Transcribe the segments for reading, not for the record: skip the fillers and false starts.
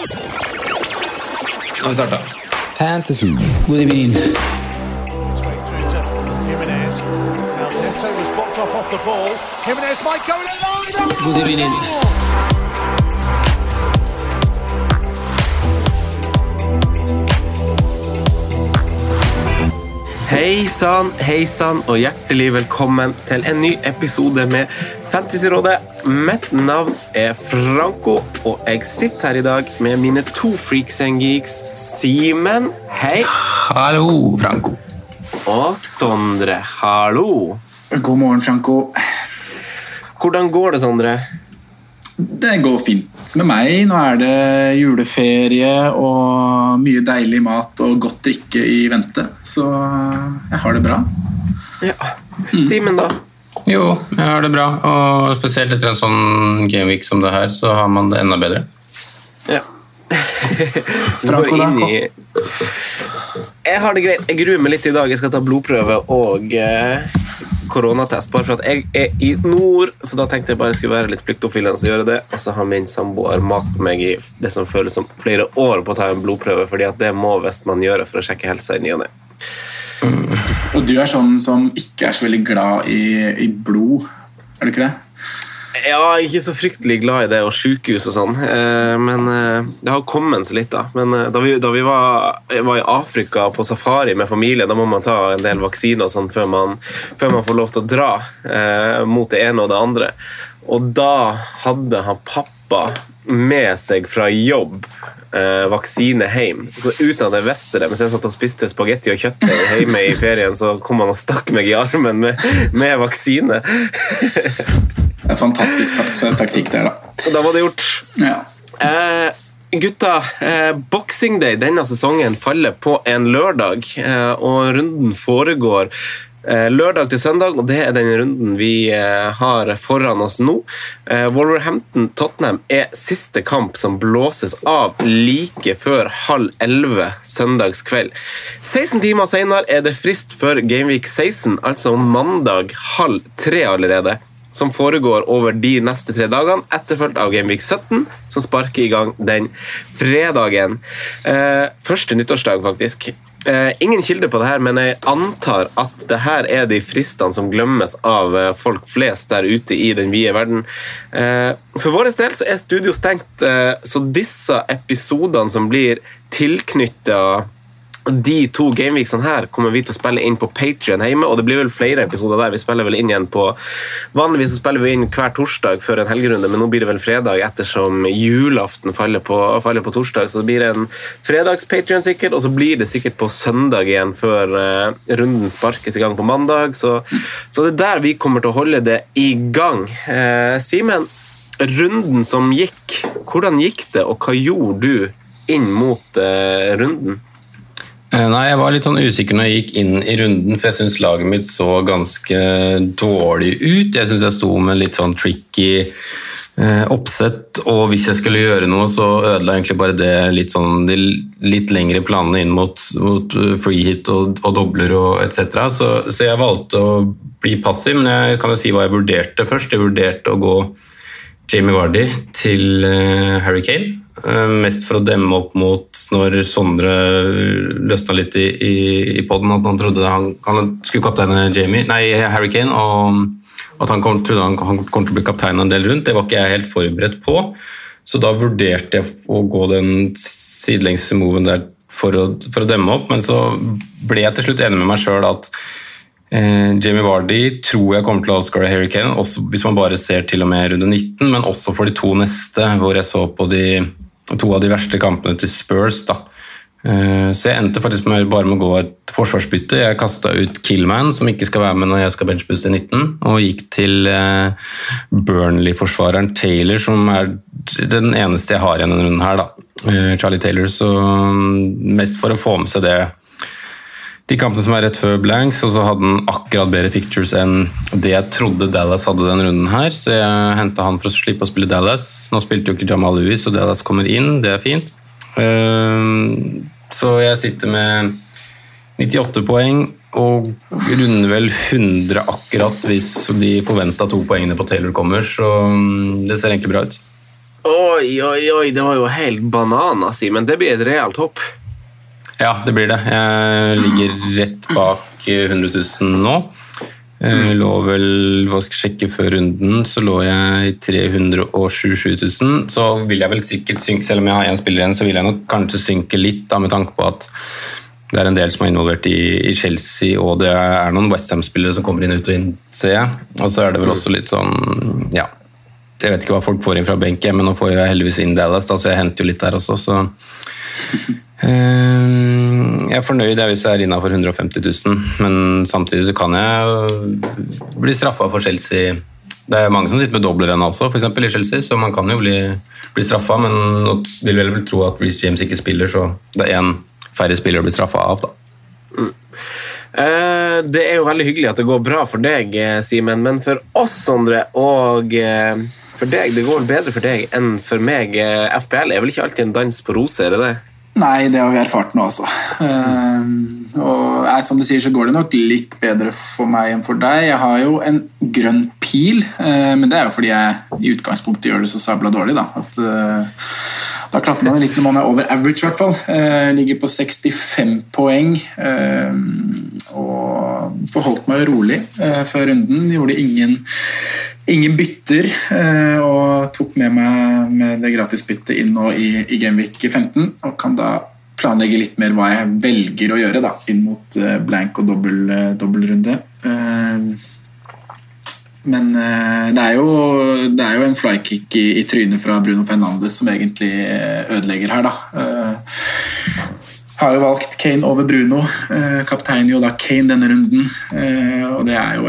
Nå har vi startet. Fantasy. God evening. God evening. Hei sann, og hjertelig velkommen til en ny episode med Fantasyrådet. Mitt navn Franco, og jeg sitter her i dag med mine to freaks and geeks, Simen, hei. Hallo, Franco. Og Sondre, hallo. God morgen, Franco. Hvordan går det, Sondre? Det går fint med meg. Nå det juleferie og mye deilig mat og godt drikke i vente, så jeg har det bra. Ja, Simen da? Jo, jeg har det bra, og spesielt etter en sånn gameweek som det her, så har man det enda bedre. Ja. Franco da? Jeg har det greit. Jeg gruer meg litt i dag. Jeg skal ta blodprøve og koronatest, bare for at jeg i nord, så da tenkte jeg bare skulle være litt pliktoppfyllende å gjøre det, og så har min samboer mast på meg i det som føles som flere år på å ta en blodprøve, fordi at det må visst man gjøre for å sjekke helsa i ny og ne. Og du sånn som ikke så veldig glad i blod, du ikke det? Ja, ikke så fryktelig glad i det, og sykehus og sånn, men det har kommet seg litt da. Men da vi var i Afrika på safari med familie, da må man ta en del vaksiner og sånn før man får lov til å dra mot det ene og det andre. Og da hadde han pappa med seg fra jobb vaksine hjem, så uten at jeg visste det, mens jeg satt og spiste spagetti og kjøtt hjemme i ferien, så kom han og stakk meg i armen med vaksine. Det fantastisk taktikk der da. Og da var det gjort. Ja. Gutta, Boxing Day denne sesongen faller på en lørdag, og runden foregår lørdag til søndag, og det den runden vi har foran oss nå. Wolverhampton-Tottenham siste kamp som blåses av like før 10:30 søndagskveld. 16 timer senere det frist for Gameweek 16, altså mandag 2:30 allerede, som foregår over de neste 3 dagene, etterfølgt av Gameweek 17, som sparker i gang den fredagen. Første nyttårsdag, faktisk. Ingen kilde på det her, men jeg antar at det her de fristene som glemmes av folk flest der ute i den vide verden. For vår del så studio stengt, så disse episodene som blir tilknyttet de 2 gameweeksene her kommer vi til å spille inn på Patreon hjemme, og det blir vel flere episoder der. Vi spiller vel inn igjen vanligvis så spiller vi inn hver torsdag før en helgerunde, men nå blir det vel fredag ettersom julaften faller på torsdag, så det blir en fredags Patreon sikkert, og så blir det sikkert på søndag igjen før runden sparkes i gang på mandag, så det der vi kommer til å holde det i gang. Simen, runden som gikk, hvordan gikk det, og hva gjorde du inn mot runden? Nei, jeg var litt sånn usikker når jeg gikk inn i runden, for jeg synes laget mitt så ganske dårlig ut. Jeg synes jeg sto med litt sånn tricky oppsett, og hvis jeg skulle gjøre noe, så ødela egentlig bare det de litt lengre planene inn mot free hit og dobler og etc. Så jeg valgte å bli passiv, men jeg kan jo si hva jeg vurderte først. Jeg vurderte å gå Jamie Vardy til Harry Kane, mest for å demme opp mot når Sondre løsnet litt i podden, at han trodde han skulle kapteine Harry Kane, og at han trodde han kom til å bli kaptein en del rundt. Det var ikke jeg helt forberedt på, så da vurderte jeg å gå den sidelengse moven der for å demme opp, men så ble jeg til slutt enig med meg selv at Jamie Vardy tror jeg kommer til å avskåre Harry Kane, også hvis man bare ser til og med runde 19, men også for de 2 neste, hvor jeg så på 2 av de verste kampene til Spurs da. Så jeg endte faktisk bare med å gå et forsvarsbytte. Jeg kastet ut Killman, som ikke skal være med når jeg skal benchbooste i 19, og gikk til Burnley-forsvareren Taylor, som den eneste jeg har igjen denne runden her da. Charlie Taylor, så mest for å få med seg de kampene som rett før blanks, og så hadde han akkurat bedre pictures enn det jeg trodde Dallas hadde den runden her, så jeg hentet han for å slippe å spille Dallas. Nå spilte jo ikke Jamal Lewis, og Dallas kommer inn, det fint. Så jeg sitter med 98 poeng, og runder vel 100 akkurat hvis de forventet 2 poengene på Taylor kommer, så det ser egentlig bra ut. Oi, det var jo helt banan, men det blir et realt hopp. Ja, det blir det. Jeg ligger rett bak 100 000 nå. Lå vel, hva skal jeg sjekke før runden, så lå jeg 327 000. Så vil jeg vel sikkert synke, selv om jeg har en spiller igjen, så vil jeg nok kanskje synke litt da, med tanke på at det er en del som er involvert i Chelsea, og det er noen West Ham-spillere som kommer inn ut og inn, ser jeg. Og så er det vel også litt sånn, ja, jeg vet ikke hva folk får inn fra benken, men nå får jeg heldigvis inn Dallas, da, så jeg henter jo litt der også, så jeg er fornøyd hvis jeg er innenfor 150 000, men samtidig så kan jeg bli straffet for Chelsea. Det er mange som sitter med dobler ennå også, for eksempel i Chelsea, så man kan jo bli straffet, men nå vil vel tror at Reece James ikke spiller, så det er en færre spillere å bli straffet av da. Det er jo veldig hyggelig at det går bra for deg, Simen, men for oss, Sondre, og for deg, det går bedre for deg enn for meg. FPL er vel ikke alltid en dans på roser, er det det? Nei, det har vi erfart nå, altså. Og som du sier, så går det nok litt bedre for meg enn for deg. Jeg har jo en grønn pil, men det er jo fordi jeg i utgangspunktet gjør det så sabla dårlig, da. At da klatrer man litt når man er over average, i hvert fall. Ligger på 65 poeng, og forholdt meg rolig før runden. Gjorde ingen bytter, og tok med meg med det gratisbyttet inn nå i Gameweek 15, og kan da planlegge litt mer hva jeg velger å gjøre da, inn mot blank og dobbeltrunde. Men det er jo en flykick i trynet fra Bruno Fernandes som egentlig ødelegger her da. Har jo valgt Kane over Bruno, kaptein jo da Kane denne runden, og det er jo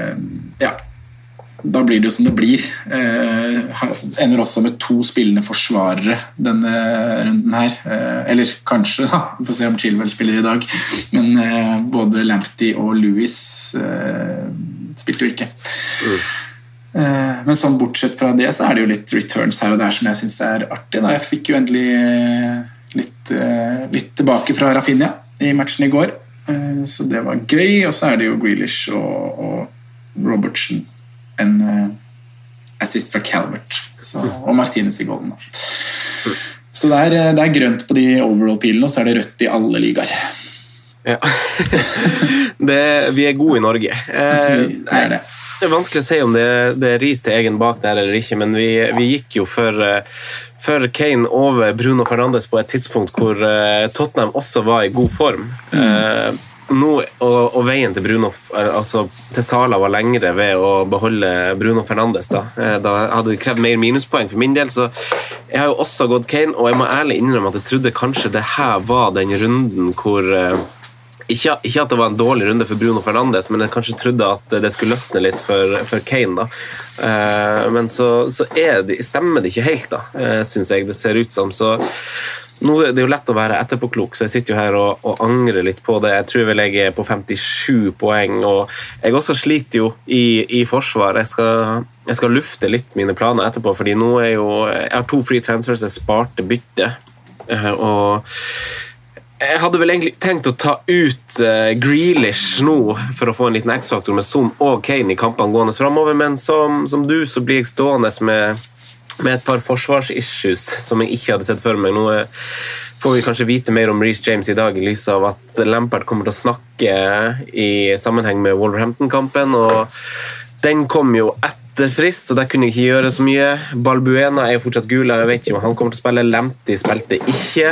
da blir det jo som det blir. Ender også med 2 spillende forsvarere denne runden her. Eller kanskje, da. Vi får se om Chilwell spiller i dag. Men både Lamptey og Lewis spilte jo ikke. Men sånn bortsett fra det, så er det jo litt returns her og der som jeg synes er artig. Da. Jeg fikk jo endelig litt tilbake fra Rafinha i matchen i går. Så det var gøy. Og så er det jo Grealish og Robertson. En assist fra Calvert og Martinez i golden da. Så det er grønt på de overall-pilene, og så er det rødt i alle ligaer. Ja. Vi er gode i Norge. Det er vanskelig å si om det er ris til egen bak der eller ikke, men vi gikk jo for Kane over Bruno Fernandes på et tidspunkt hvor Tottenham også var i god form. Nå, og veien til Bruno, altså til Sala var lengre ved å beholde Bruno Fernandes da hadde det krevd mer minuspoeng for min del, så jeg har jo også gått Kane, og jeg må ærlig innrømme at jeg trodde kanskje det her var den runden hvor ikke at det var en dårlig runde for Bruno Fernandes, men jeg kanskje trodde at det skulle løsne litt for Kane da, men så stemmer det ikke helt da, synes jeg det ser ut som, så nå er det jo lett å være etterpåklok, så jeg sitter jo her og angrer litt på det. Jeg tror vel jeg er på 57 poeng, og jeg også sliter jo i forsvar. Jeg skal lufte litt mine planer etterpå, fordi nå jeg har 2 free transfers, jeg sparte bytte, og jeg hadde vel egentlig tenkt å ta ut Grealish nå for å få en liten X-faktor med Son og Kane i kampene gående fremover, men som du så blir jeg stående med et par forsvarsissues som jeg ikke hadde sett for meg. Nå får vi kanskje vite mer om Reece James i dag i lys av at Lampard kommer til å snakke i sammenheng med Wolverhampton-kampen, og den kom jo etter frist, så der kunne jeg ikke gjøre så mye. Balbuena er jo fortsatt gul, jeg vet ikke om han kommer til å spille. Lamptey spilte ikke.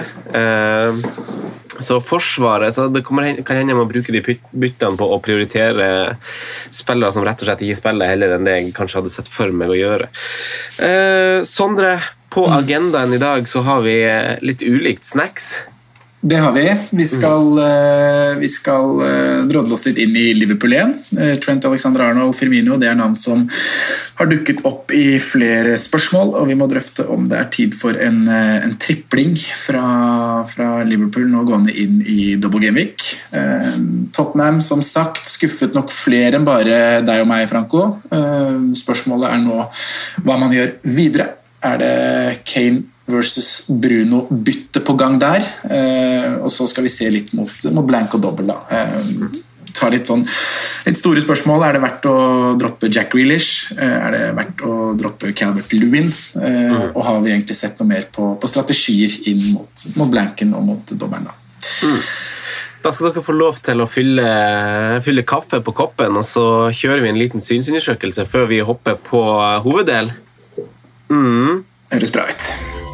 Så forsvaret, så det kan hende jeg må bruke de byttene på å prioritere spillere som rett og slett ikke spiller heller enn det jeg kanskje hadde sett for meg å gjøre. Sondre, på agendaen i dag så har vi litt ulikt snacks. Det har vi. Vi skal drodle oss litt inn i Liverpool igjen. Trent Alexander-Arnold, Firmino, det er navn som har dukket opp i flere spørsmål, og vi må drøfte om det er tid for en tripling fra Liverpool nå gående inn i Double Game Week. Tottenham, som sagt, skuffet nok flere enn bare deg og meg, Franco. Spørsmålet er nå hva man gjør videre. Er det Kane versus Bruno bytte på gang der, og så skal vi se litt mot blank og dobbelt da. ta litt store spørsmål. Er det verdt å droppe Jack Grealish? Er det verdt å droppe Calvert-Lewin? Og har vi egentlig sett noe mer på strategier inn mot blanken og mot dommeren da? Da skal dere få lov til å fylle kaffe på koppen, og så kjører vi en liten synsundersøkelse før vi hopper på hoveddel. Høres bra ut.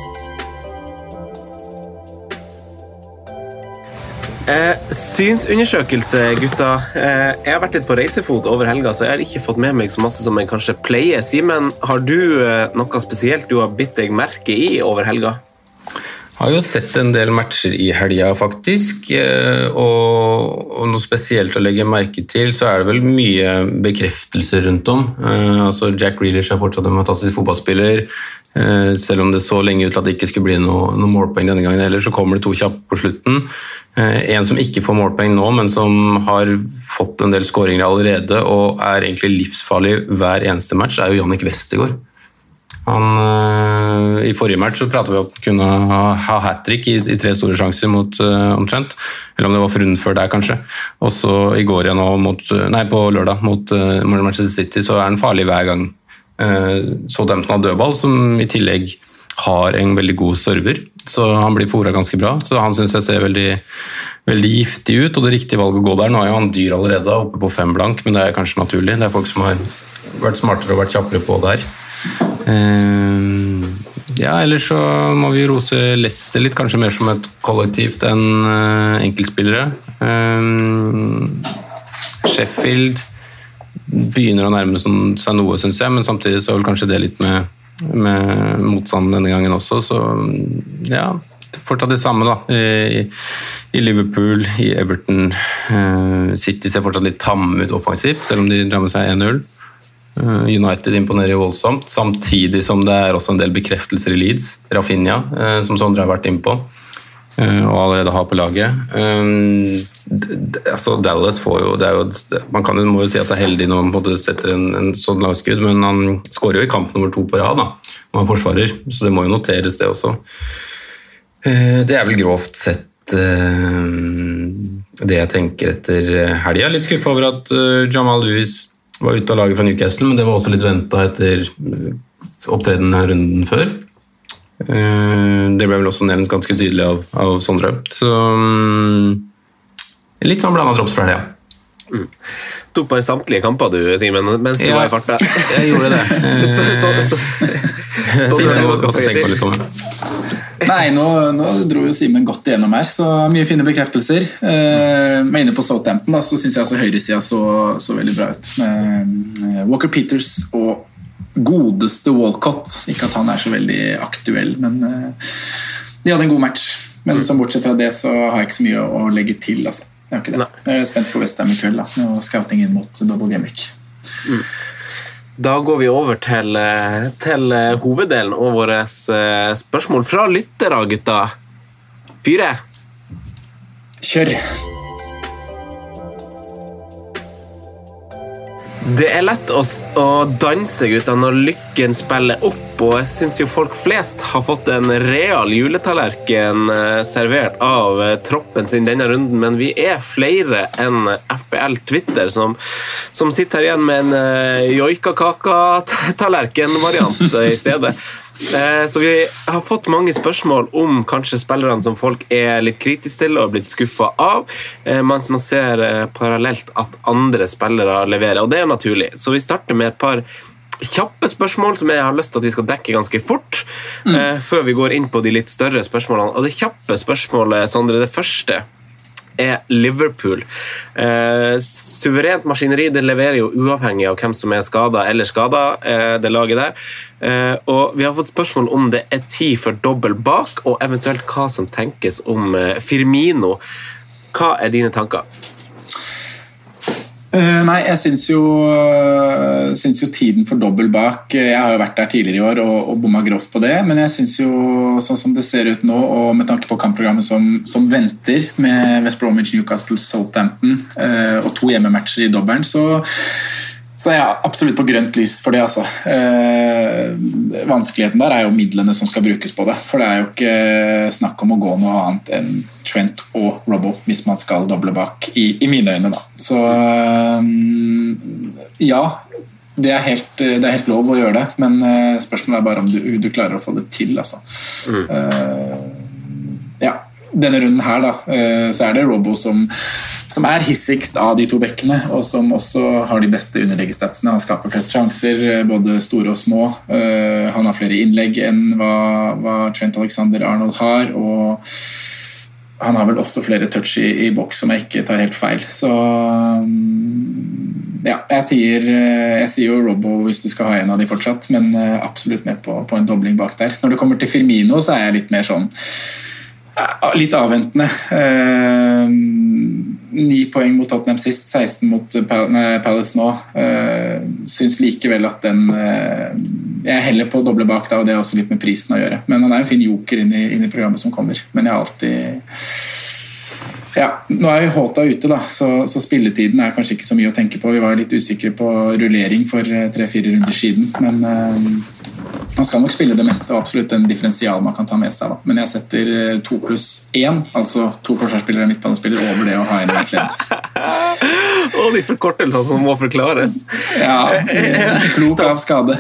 Synsundersøkelse, gutta. Jeg har vært litt på reisefot over helga, så jeg har ikke fått med meg så masse som jeg kanskje pleier. Simen, har du noe spesielt du har bitt deg merke i over helga? Jeg har jo sett en del matcher i helga faktisk, og noe spesielt å legge merke til, så er det vel mye bekreftelser rundt om. Altså Jack Grealish er fortsatt en fantastisk fotballspiller, selv om det så lenge ut til at det ikke skulle bli noe målpoeng denne gangen heller, så kommer det 2 kjapt på slutten. En som ikke får målpoeng nå, men som har fått en del skåringer allerede, og er egentlig livsfarlig hver eneste match, er jo Jannik Vestergaard. I forrige match så pratet vi om at han kunne ha hat-trick i 3 store sjanser mot omtrent, eller om det var for runden før der kanskje. Og så i går igjen på lørdag mot Manchester City så er han farlig hver gang. Southampton har dødball, som i tillegg har en veldig god server, så han blir foret ganske bra. Så han synes jeg ser veldig, veldig giftig ut, og det riktige valget å gå der. Nå er jo han dyr allerede, oppe på 5 blank, men det er kanskje naturlig. Det er folk som har vært smartere og vært kjappere på der. Ellers så må vi rose Leicester litt, kanskje mer som et kollektivt enn enkeltspillere. Sheffield begynner å nærme seg noe, synes jeg, men samtidig så er vel kanskje det litt med motstand denne gangen også, så ja, fortsatt det samme da, i Liverpool, i Everton. City ser fortsatt litt tamme ut offensivt, selv om de drar med seg 1-0. United imponerer voldsomt, samtidig som det er også en del bekreftelser i Leeds. Rafinha, som Sondre har vært inn på, og allerede har på laget. Dallas får jo, man må jo si at det er heldig når man setter en sånn lagskudd, men han skårer jo i kamp nummer 2 på rad da, når han forsvarer, så det må jo noteres det også. Det er vel grovt sett det jeg tenker etter helga. Litt skuffet over at Jamal Lewis var ute av laget fra Newcastle, men det var også litt ventet etter opptredenen her runden før. Det ble vel også nevnt ganske tydelig av Sondre. Så litt sånn blandet drops fra det, ja. Tok bare samtlige kamper du, Simen, mens du var i farta. Jeg gjorde det. Så det var godt å tenke på litt om det. Nei, nå dro jo Simen godt igjennom her, så mye fine bekreftelser. Men inne på Southampton da, så synes jeg altså høyresiden så veldig bra ut. Med Walker Peters og godeste Walcott. Ikke at han er så veldig aktuell, men de hadde en god match. Men som bortsett fra det så har jeg ikke så mye å legge til, altså. Jeg har ikke det. Jeg er spent på West Ham i kveld da, og scouting inn mot Double Game Week. Da går vi over til hoveddelen av våre spørsmål fra lyttere, gutta. 4. Kjør! Det er lett å danse, gutta, når lykken spiller opp, og jeg synes jo folk flest har fått en real juletallerken servert av troppen sin denne runden, men vi er flere enn FPL Twitter som sitter her igjen med en joikakaka-tallerken-variant i stedet. Så vi har fått mange spørsmål om kanskje spillerne som folk er litt kritiske til og har blitt skuffet av, mens man ser parallelt at andre spillere leverer, og det er naturlig. Så vi starter med et par kjappe spørsmål som jeg har lyst til at vi skal dekke ganske fort, før vi går inn på de litt større spørsmålene. Og det kjappe spørsmålet, Sondre, det første er Liverpool. Suverent maskineri, det leverer jo uavhengig av hvem som er skadet eller skadet, det laget der. Og vi har fått spørsmål om det er tid for dobbel bak, og eventuelt hva som tenkes om Firmino. Hva er dine tanker? Nei, jeg synes jo tiden for dobbel bak, jeg har jo vært der tidligere i år og bommet grovt på det, men jeg synes jo, sånn som det ser ut nå, og med tanke på kampprogrammet som venter med West Bromwich, Newcastle, Southampton, og 2 hjemmematcher i dobbelen, så Så ja, absolutt på grønt lys for det, altså. Vanskeligheten der jo midlene som skal brukes på det, for det jo ikke snakk om å gå noe annet enn Trent og Robbo hvis man skal doble bak i mine øyne, da. Så ja, det helt lov å gjøre det, men spørsmålet bare om du klarer å få det til, altså. Ja, denne runden her da, så det Robbo som hissigst av de to bekkene, og som også har de beste underleggerstatsene. Han skaper flest sjanser, både store og små. Han har flere innlegg enn hva Trent Alexander-Arnold har, og han har vel også flere touch i boks som jeg ikke tar helt feil. Så ja, jeg sier jo Robbo hvis du skal ha en av de fortsatt, men absolutt med på en dobling bak der. Når det kommer til Firmino så jeg litt mer sånn litt avventende. 9 poeng mot Tottenham sist, 16 mot Palace nå. Synes likevel at den jeg heller på å doble bak da, og det også litt med prisen å gjøre. Men han en fin joker inn i programmet som kommer. Men jeg har alltid ja, nå vi Håta ute da, så spilletiden kanskje ikke så mye å tenke på. Vi var litt usikre på rullering for 3-4 runder siden, men han skal nok spille det meste, og absolutt en differensial man kan ta med seg da. Men jeg setter 2+1, altså 2 forsvarsspillere og midtbanespillere over det å ha en kledd. Og de forkortelsene som må forklares. Ja, klok av skade.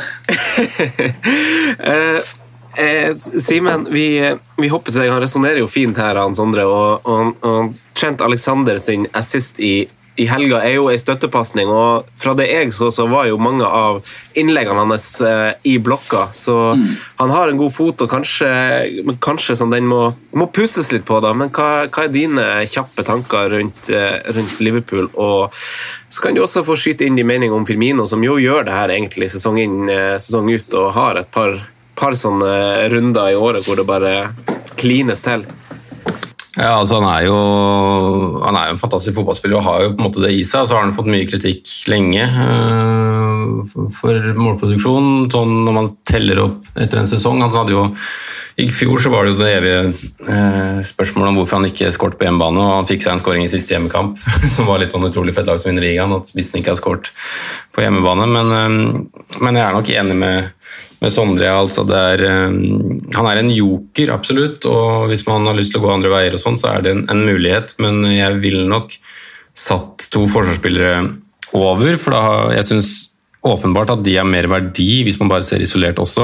Simen, vi hopper til deg. Han resonerer jo fint her, han Sondre, og Trent Alexander sin assist i helga jo en støttepassning, og fra det jeg så var jo mange av innleggene hans i blokka, så han har en god fot, og kanskje sånn den må pusses litt på da, men hva dine kjappe tanker rundt Liverpool, og så kan du også få skyte inn de meninger om Firmino, som jo gjør det her egentlig sesong inn, sesong ut, og har et par sånne runder i året hvor det bare klines til. Ja, altså han jo en fantastisk fotballspiller og har jo på en måte det i seg, og så har han fått mye kritikk lenge for målproduksjon, sånn når man teller opp etter en sesong. Han hadde jo, i fjor så var det jo det evige spørsmålet om hvorfor han ikke skåret på hjemmebane, og han fikk seg en skåring i siste hjemmekamp, som var litt sånn utrolig for et lag som vinner ligaen, at spissen ikke har skåret på hjemmebane, men jeg nok enig med Sondre, altså han en joker, absolutt, og hvis man har lyst til å gå andre veier og sånn, så det en mulighet, men jeg ville nok satt 2 forsvarsspillere over, for jeg synes åpenbart at de mer verdi, hvis man bare ser isolert også,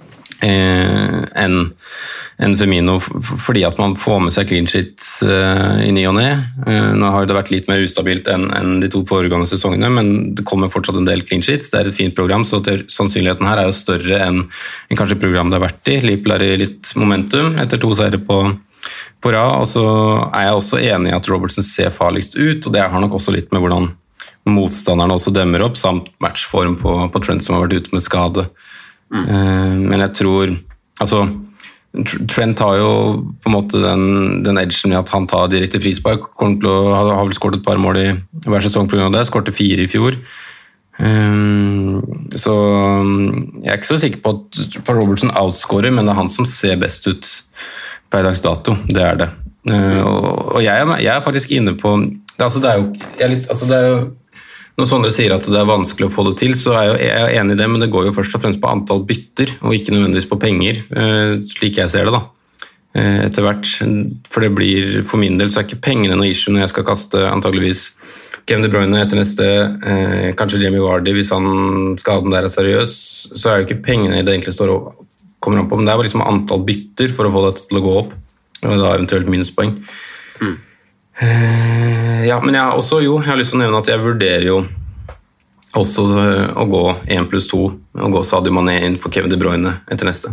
enn Firmino, fordi at man får med seg clean sheets i ny og ned. Nå har det vært litt mer ustabilt enn de 2 foregående sesongene, men det kommer fortsatt en del clean sheets. Det et fint program, så sannsynligheten her jo større enn kanskje programmet det har vært i. Liverpool i litt momentum etter 2 seire på rad, og så jeg også enig i at Robertson ser farligst ut, og det har nok også litt med hvordan motstanderne også demmer opp, samt matchform på Trent som har vært ute med skade. Men jeg tror altså Trent har jo på en måte den edgen med at han tar direkte frispark, kommer til å ha vel skåret et par mål i hver sesong på grunn av det, skårte 4 i fjor, så jeg ikke så sikker på at Robertson outscorer, men det han som ser best ut per dags dato, det det. Og jeg faktisk inne på det jo når Sondre sier at det vanskelig å få det til, så jeg enig i det, men det går jo først og fremst på antall bytter, og ikke nødvendigvis på penger, slik jeg ser det da, etter hvert. For det blir, for min del, så ikke pengene noe issue når jeg skal kaste antageligvis Kevin De Bruyne etter neste, kanskje Jamie Vardy, hvis skaden der seriøs, så det ikke pengene det egentlig står og kommer an på, men det bare liksom antall bytter for å få dette til å gå opp, og da eventuelt minuspoeng. Ja, men jeg har lyst til å nevne at jeg vurderer jo også å gå 1+2 og gå Sadio Mané inn for Kevin De Bruyne etter neste.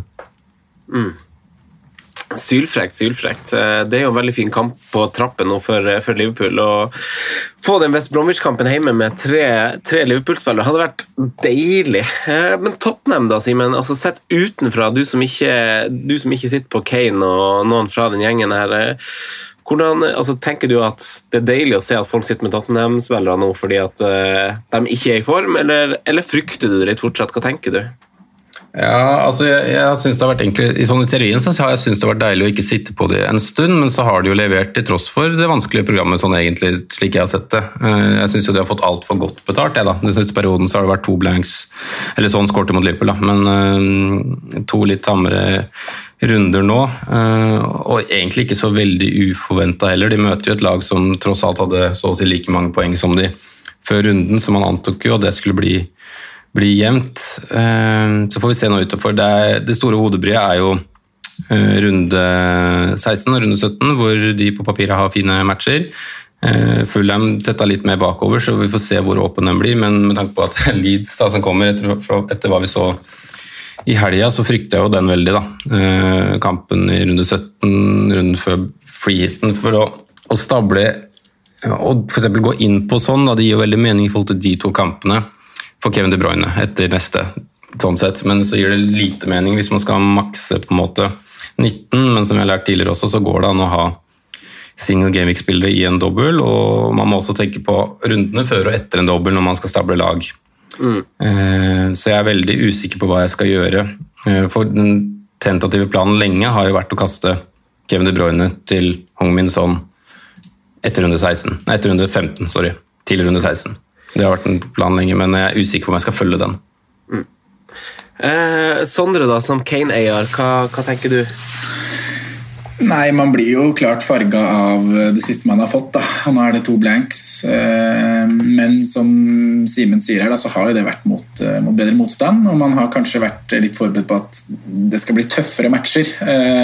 Sylfrekt. Det jo en veldig fin kamp på trappen nå for Liverpool, og få den West Bromwich-kampen hjemme med 3 Liverpool-spillere hadde vært deilig. Men Tottenham da, Simen, altså sett utenfra, du som ikke sitter på Kane og noen fra den gjengen her, hvordan, altså, tenker du at det deilig å se at folk sitter med Tottenham-spillere nå fordi at de ikke i form, eller frykter du det litt fortsatt? Hva tenker du? Ja, altså jeg synes det har vært egentlig, i sånne teorien så har jeg synes det har vært deilig å ikke sitte på det en stund, men så har de jo levert til tross for det vanskelige programmet sånn egentlig, slik jeg har sett det. Jeg synes jo de har fått alt for godt betalt, jeg da. Den siste perioden så har det vært 2 blanks, eller sånn skårte mot Liverpool da, men 2 litt tammere runder nå, og egentlig ikke så veldig uforventet heller. De møter jo et lag som tross alt hadde så å si like mange poeng som de før runden, som man antok jo, og det skulle bli jevnt. Så får vi se nå utenfor. Det store hodebryet jo runde 16 og runde 17, hvor de på papiret har fine matcher. Fulham tetta litt mer bakover, så vi får se hvor åpen den blir, men med tanke på at Leeds da, som kommer etter hva vi så i helgen, så frykter jeg jo den veldig da. Kampen i runde 17, runden før freehitten, for å stable og for eksempel gå inn på sånn, da, det gir jo veldig mening i forhold til de 2 kampene for Kevin De Bruyne etter neste sånn sett, men så gir det lite mening hvis man skal makse på en måte 19, men som jeg har lært tidligere også, så går det an å ha single gameweek-spillere i en dobbel, og man må også tenke på rundene før og etter en dobbel når man skal stable lag. Så jeg veldig usikker på hva jeg skal gjøre, for den tentative planen lenge har jo vært å kaste Kevin De Bruyne til Heung-min Son etter runde 15, til runde 16. Det har vært en plan lenge, men jeg usikker på om jeg skal følge den. Sondre da, som Kane-eier, hva tenker du? Nei, man blir jo klart farget av det siste man har fått da. Og nå det 2 blanks, men som Simen sier her da, så har jo det vært mot bedre motstand, og man har kanskje vært litt forberedt på at det skal bli tøffere matcher,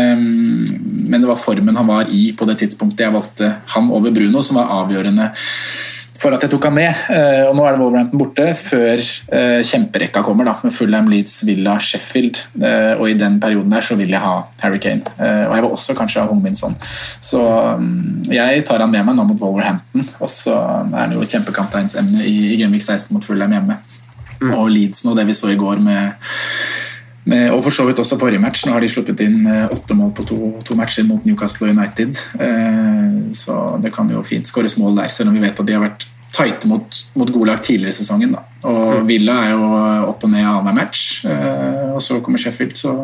men det var formen han var i på det tidspunktet jeg valgte han over Bruno, som var avgjørende for at jeg tok han med, og nå det Wolverhampton borte før kjemperekka kommer da, med Fulham, Leeds, Villa, Sheffield, og i den perioden der så vil jeg ha Harry Kane, og jeg vil også kanskje ha Heung-min Son, så jeg tar han med meg nå mot Wolverhampton, og så det jo kjempekapteinsemne i Gameweek 16 mot Fulham hjemme, og Leeds nå, det vi så i går og for så vidt også forrige match, nå har de sluppet inn 8 mål på to matcher mot Newcastle United, så det kan jo fint skåres mål der, selv om vi vet at de har vært tighte mot gode lag tidligere i sesongen da. Og Villa jo opp og ned av hver match, og så kommer Sheffield, så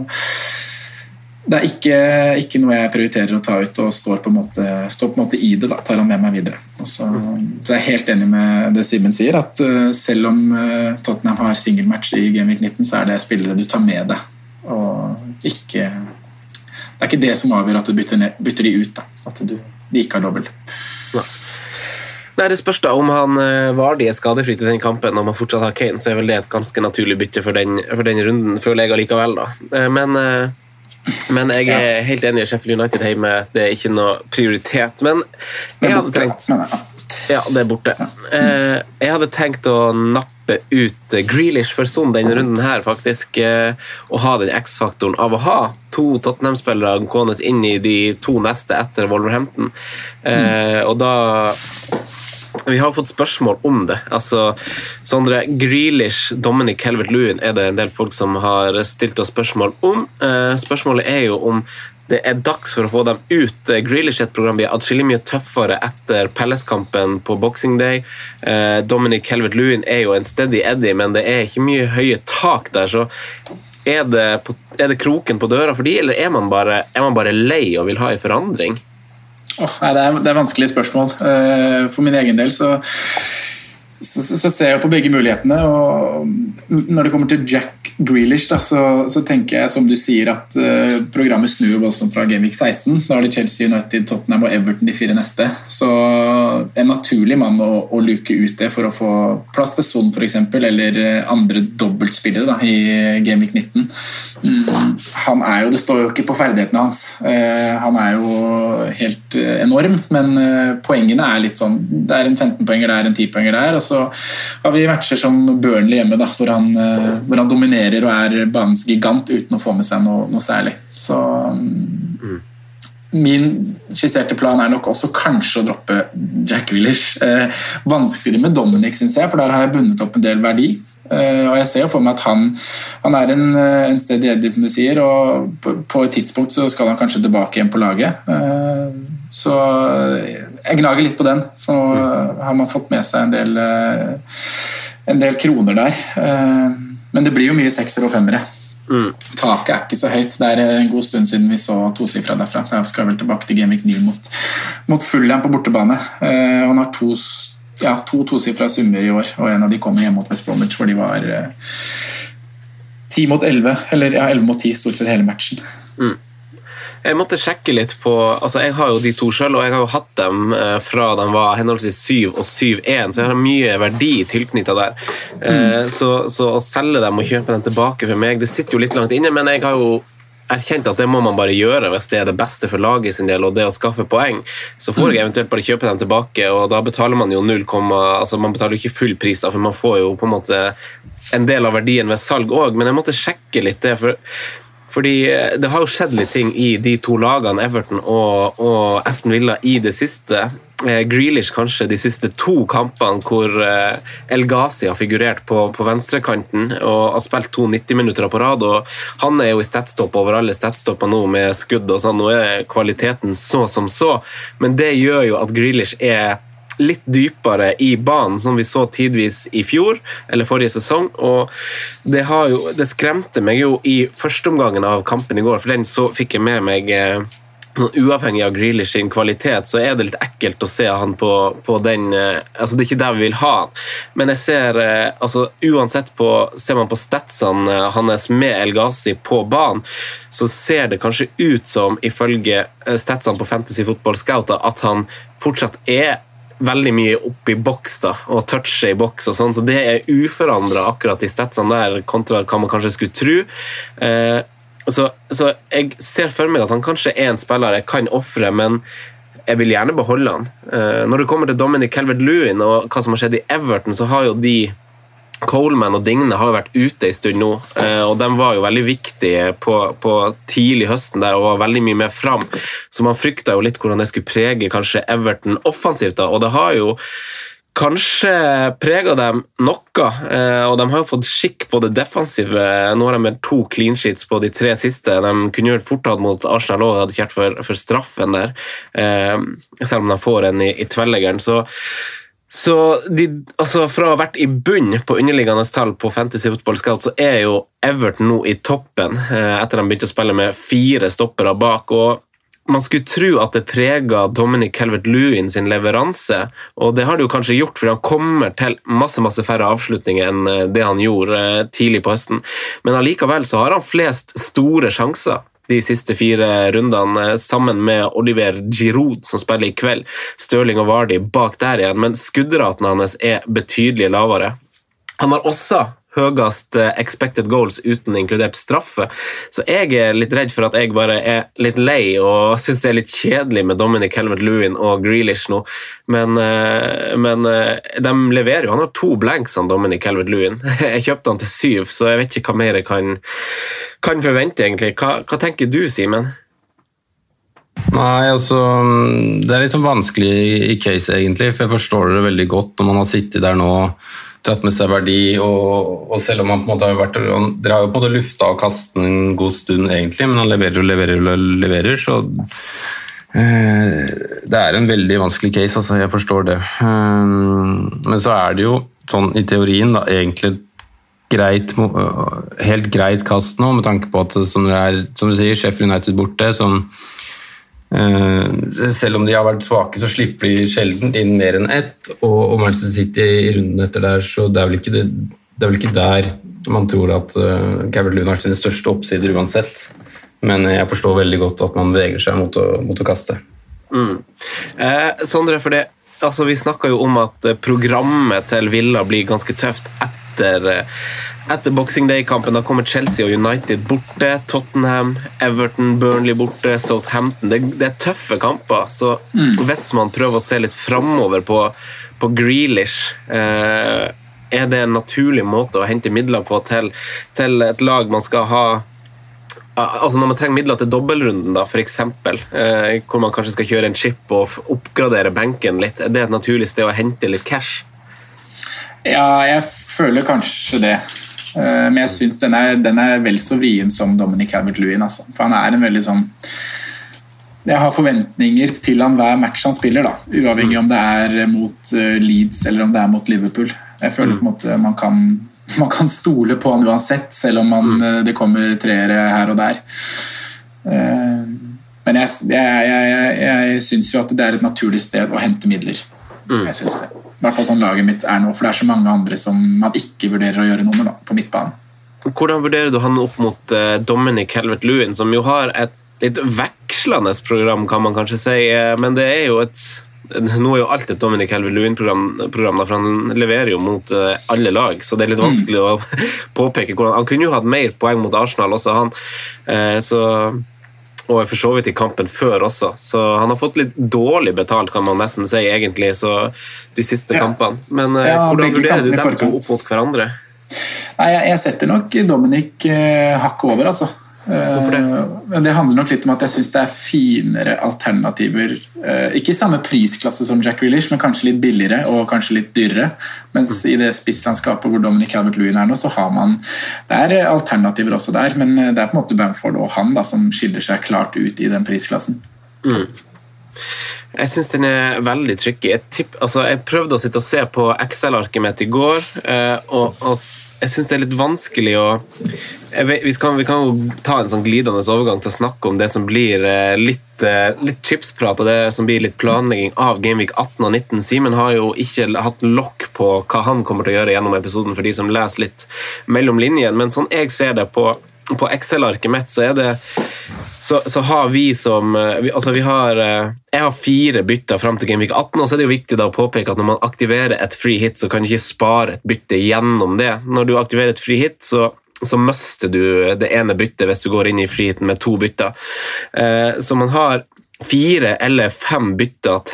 det ikke noe jeg prioriterer å ta ut og står på en måte i det da, tar han med meg videre. Og så jeg helt enig med det Simen sier, at selv om Tottenham har singelmatch i Gameweek 19, så det spillere du tar med deg, og det ikke det som avgjør at du bytter de ut da, at de ikke har dobbelt. Nei, det spørs da om han Vardy skadefritt i den kampen, når man fortsatt har Kane, så vel det et ganske naturlig bytte for den runden, føler jeg allikevel da. Men jeg helt enig i Sheffield United hjemme, det ikke noe prioritet, men jeg hadde tenkt ja, det borte jeg hadde tenkt å nappe ut Grealish for Son denne runden her faktisk, og ha den X-faktoren av å ha 2 Tottenham-spillere gående inn i de 2 neste etter Wolverhampton, og da vi har fått spørsmål om det. Altså, Sondre, Grealish, Dominic Calvert-Lewin det en del folk som har stilt oss spørsmål om. Spørsmålet jo om det dags for å få dem ut. Grealish et program blir atskillig mye tøffere etter Palace-kampen på Boxing Day. Dominic Calvert-Lewin jo en steady Eddie, men det ikke mye høye tak der, så det kroken på døra for de, eller man bare lei og vil ha en forandring? Det vanskelige spørsmål. For min egen del så ser jeg på begge mulighetene, og når det kommer til Jack Grealish da, så tenker jeg som du sier at programmet snur voldsomt fra Gameweek 16, da det Chelsea, United, Tottenham og Everton de 4 neste, så en naturlig mann å luke ut det for å få plass til Son for eksempel, eller andre dobbeltspillere da, i Gameweek 19. Han jo, det står jo ikke på ferdighetene hans, han jo helt enorm, men poengene litt sånn, det en 15-poenger der, en 10-poenger der, og så har vi matcher som Burnley hjemme da, hvor han dominerer og banens gigant uten å få med seg noe særlig. Så min skisserte plan nok også kanskje å droppe Jack Grealish. Vanskeligere med Dominic, synes jeg, for der har jeg bundet opp en del verdi. Og jeg ser jo for meg at han en steady Eddie, som du sier, og på et tidspunkt så skal han kanskje tilbake igjen på laget. Så jeg gnager litt på den, for har man fått med seg en del kroner der. Men det blir jo mye 6-er og 5-ere. Taket ikke så høyt. Det en god stund siden vi så tosifra derfra. Jeg skal vel tilbake til Game Week 9 mot Fulham på bortebane. Han har to tosifra summer i år, og en av de kommer hjem mot West Bromwich, hvor de var 10 mot 11, eller 11 mot 10 stort sett hele matchen. Jeg måtte sjekke litt på, altså jeg har jo de to selv, og jeg har jo hatt dem fra de var henholdsvis 7 og 7-1, så jeg har mye verdi tilknyttet der. Så å selge dem og kjøpe dem tilbake for meg, det sitter jo litt langt inne, men jeg har jo erkjent at det må man bare gjøre hvis det det beste for laget sin del, og det å skaffe poeng. Så får jeg eventuelt bare kjøpe dem tilbake, og da betaler man jo 0, altså man betaler jo ikke full pris da, for man får jo på en måte en del av verdien ved salg også, men jeg måtte sjekke litt det, fordi det har jo skjedd litt ting i de to lagene, Everton og Aston Villa i det siste. Grealish kanskje de siste 2 kampene hvor El Ghazi har figurert på venstrekanten og har spilt 2 90 minutter på rad, og han jo i statstopp over alle statstopper nå med skudd og sånn, nå kvaliteten så som så, men det gjør jo at Grealish litt dypere i banen, som vi så tidvis i fjor, eller forrige sesong, og det skremte meg jo i første omgangen av kampen i går, for den så fikk jeg med meg sånn uavhengig av Grealish sin kvalitet, så det litt ekkelt å se han på den, altså det ikke der vi vil ha han, men jeg ser, altså uansett ser man på statsene hans med El Ghazi på banen, så ser det kanskje ut som, ifølge statsene på Fantasy Football Scout, at han fortsatt veldig mye opp i boks da, og touche i boks og sånn, så det uforandret akkurat i statsene der, kontra hva man kanskje skulle tro. Så jeg ser for meg at han kanskje en spiller jeg kan offre, men jeg vil gjerne beholde han. Når det kommer til Dominic Calvert-Lewin og hva som har skjedd i Everton, så har jo Coleman og Digne har jo vært ute en stund nå, og de var jo veldig viktige på tidlig høsten der, og var veldig mye mer frem, så man fryktet jo litt hvordan det skulle prege kanskje Everton offensivt da, og det har jo kanskje preget dem noe, og de har jo fått skikk på det defensive. Nå har de med 2 clean sheets på de 3 siste. De kunne gjort fortsatt mot Arsenal og hadde kjært for straffen der, selv om de får en i tvellegeren. Så altså fra å ha vært i bunn på underliggende tall på Fantasy Football Scout, så jo Everton nå i toppen, etter de begynte å spille med 4 stoppere bak, og man skulle tro at det preget Dominic Calvert-Lewin sin leveranse, og det har det jo kanskje gjort, for han kommer til masse færre avslutninger enn det han gjorde tidlig på høsten. Men allikevel så har han flest store sjanser de siste 4 rundene, sammen med Olivier Giroud, som spiller i kveld, Sterling og Vardy bak der igjen, men skuddraten hans betydelig lavere. Han har også høyest expected goals uten inkludert straffe, så jeg litt redd for at jeg bare litt lei og synes det litt kjedelig med Dominic Calvert-Lewin og Grealish nå, men de leverer jo, han har 2 blanks av Dominic Calvert-Lewin. Jeg kjøpte han til 7, så jeg vet ikke hva mer jeg kan forvente egentlig. Hva tenker du, Simen? Nei, altså, det litt sånn vanskelig i case egentlig, for jeg forstår det veldig godt når man har sittet der nå dratt med seg verdi, og selv om han på en måte har vært, dere har jo på en måte lufta og kastet en god stund egentlig, men han leverer, så det en veldig vanskelig case, altså, jeg forstår det. Men så det jo sånn i teorien da, egentlig helt greit kast nå, med tanke på at som du sier, Sheffield United borte, som selv om de har vært svake, så slipper de sjelden inn mer enn 1, og Manchester City i runden etter der, så det vel ikke der man tror at Calvert-Lewin har sin største oppsider uansett, men jeg forstår veldig godt at man beveger seg mot å kaste. Sondre, for det, altså vi snakket jo om at programmet til Villa blir ganske tøft etter Boxing Day-kampen. Da kommer Chelsea og United borte, Tottenham, Everton, Burnley borte, Southampton. Det tøffe kamper, så hvis man prøver å se litt fremover på Grealish, det en naturlig måte å hente midler på til et lag man skal ha, altså når man trenger midler til dobbeltrunden da, for eksempel, hvor man kanskje skal kjøre en chip og oppgradere banken litt, det et naturlig sted å hente litt cash? Ja, jeg føler kanskje det. Men jeg synes den vel så vrien som Dominic Calvert-Lewin, altså. For han en veldig sånn, jeg har forventninger til han hver match han spiller da, uavhengig om det mot Leeds eller om det mot Liverpool. Jeg føler på en måte man kan man kan stole på han uansett, selv om det kommer treere her og der. Men jeg synes jo at det et naturlig sted å hente midler. Jeg synes det. I hvert fall sånn laget mitt nå, for det så mange andre som man ikke vurderer å gjøre noe med da, på midtbanen. Hvordan vurderer du han opp mot Dominic Calvert-Lewin, som jo har et litt vekslende program, kan man kanskje si, men det jo nå jo alt et Dominic Calvert-Lewin-program, for han leverer jo mot alle lag, så det litt vanskelig å påpeke hvordan. Han kunne jo hatt mer poeng mot Arsenal også, han. Og for så vidt i kampen før også, så han har fått litt dårlig betalt, kan man nesten si egentlig, så de siste kampene. Men hvordan vurderer du dem to opp mot hverandre? Nei, jeg setter nok Dominic hakk over, altså. Hvorfor det? Det handler nok litt om at jeg synes det finere alternativer, ikke i samme prisklasse som Jack Grealish, men kanskje litt billigere og kanskje litt dyrere, mens i det spisslandskapet hvor Dominic Calvert-Lewin nå, så har man, det alternativer også der, men det på en måte Bamford og han da, som skiller seg klart ut i den prisklassen. Jeg synes den veldig tricky. Jeg prøvde å sitte og se på Excel-arket mitt i går, og jeg synes det litt vanskelig å vi kan jo ta en sånn glidende overgang til å snakke om det som blir litt chipsprat og det som blir litt planlegging av Gameweek 18 og 19. Simen har jo ikke hatt lokk på hva han kommer til å gjøre gjennom episoden for de som leser litt mellom linjen, men sånn jeg ser det på Excel-arket mitt, så det så har vi jeg har 4 bytter frem til Gameweek 18, og så det jo viktig da å påpeke at når man aktiverer et free hit, så kan du ikke spare et bytte gjennom det. Når du aktiverer et free hit, så mister du det ene byttet hvis du går inn i free hiten med 2 bytter. Så man har 4 eller 5 bytter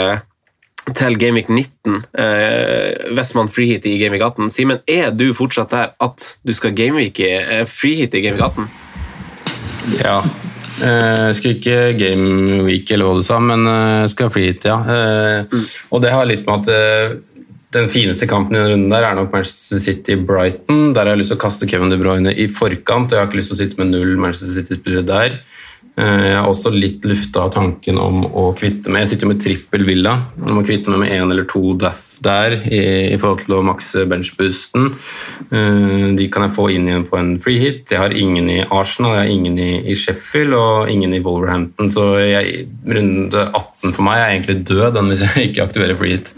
til Gameweek 19 hvis man freehit i Gameweek 18. Simen, du fortsatt der at du skal freehit i Gameweek 18? Ja, jeg skal ikke Gameweek eller hva du sa, men jeg skal freehit, ja. Og det har litt med at den fineste kampen i den runden der nok Manchester City-Brighton. Der har jeg lyst til å kaste Kevin De Bruyne i forkant, og jeg har ikke lyst til å sitte med 0 Manchester City-spillere der. Jeg har også litt luftet av tanken om å kvitte meg. Jeg sitter jo med trippel Villa. Jeg må kvitte meg med 1 eller 2 death der i forhold til å makse benchboosten. De kan jeg få inn igjen på en free hit. Jeg har ingen i Arsenal, jeg har ingen i Sheffield og ingen i Wolverhampton, så runde 18 for meg egentlig død hvis jeg ikke aktiverer free hit.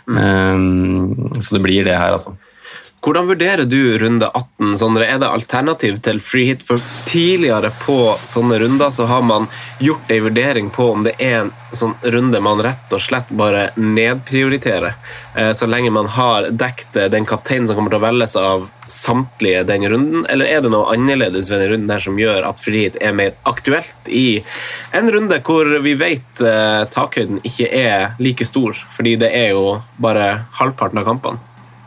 Så det blir det her, altså. Hvordan vurderer du runde 18, Sondre? Det alternativ til free hit? For tidligere på sånne runder så har man gjort en vurdering på om det en sånn runde man rett og slett bare nedprioriterer, så lenge man har dekket den kapteinen som kommer til å velges av samtlige den runden, eller det noe annerledes ved den runden her som gjør at free hit mer aktuelt i en runde hvor vi vet takhøyden ikke like stor, fordi det jo bare halvparten av kampene?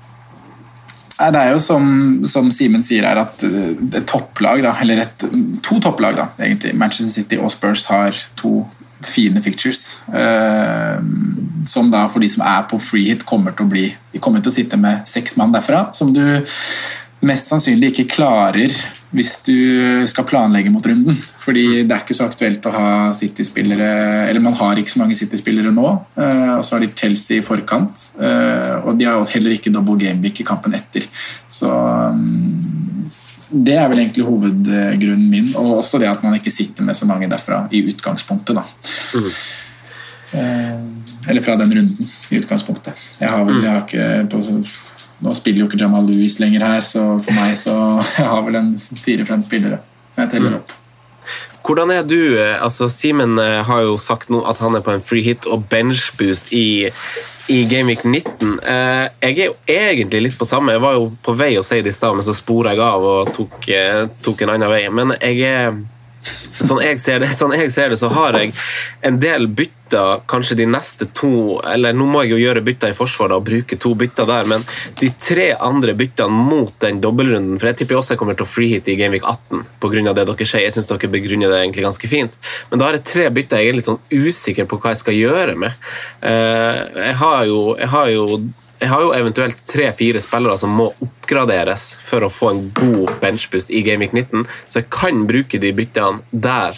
Det jo som Simen sier her, at et topplag, da, eller 2 topplag, da, egentlig. Manchester City og Spurs har 2 fine fixtures, som da for de som på free hit kommer til å sitte med 6 mann derfra, som du mest sannsynlig ikke klarer hvis du skal planlegge mot runden, fordi det ikke så aktuelt å ha City-spillere, eller man har ikke så mange City-spillere nå, og så har de Chelsea i forkant, og de har heller ikke double gameweek i kampen etter, så det vel egentlig hovedgrunnen min, og også det at man ikke sitter med så mange derfra i utgangspunktet da. Eller fra den runden i utgangspunktet. Jeg har ikke nå spiller jo ikke Jamal Lewis lenger her, så for meg så jeg har vel en 4-5 spillere jeg teller opp. Hvordan du? Simen har jo sagt nå at han på en free hit og bench boost i Gameweek 19. Jeg jo egentlig litt på samme. Jeg var jo på vei å si det i sted, men så sporet jeg av og tok en annen vei. Men sånn jeg ser det, så har jeg en del bytter, kanskje de neste 2, eller nå må jeg jo gjøre bytter i forsvaret og bruke 2 bytter der, men de 3 andre byttene mot den dobbeltrunden, for jeg tipper også jeg kommer til å freehit i Gameweek 18 på grunn av det dere sier. Jeg synes dere begrunner det egentlig ganske fint, men da det 3 bytter jeg litt sånn usikker på hva jeg skal gjøre med. Jeg har jo eventuelt 3-4 spillere som må oppgraderes for å få en god benchboost i Gameweek 19, så jeg kan bruke de byttene der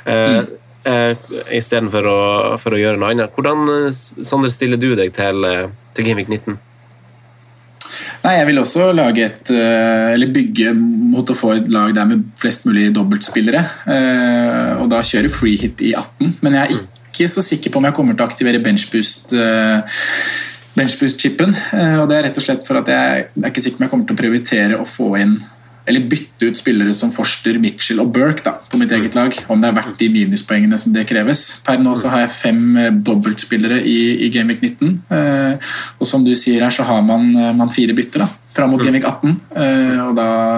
i stedet for å gjøre noe annet. Hvordan, Sondre, stiller du deg til Gameweek 19? Nei, jeg vil også lage eller bygge mot å få et lag der med flest mulig dobbeltspillere, og da kjøre free hit i 18, men jeg ikke så sikker på om jeg kommer til å aktivere benchboost-chippen, og det rett og slett for at jeg ikke sikker på om jeg kommer til å prioritere å få inn eller bytte ut spillere som Forster, Mitchell og Burke da, på mitt eget lag, om det verdt de minuspoengene som det kreves. Per nå så har jeg 5 dobbeltspillere i Game Week 19, og som du sier her så har man 4 bytter da, frem mot Game Week 18, og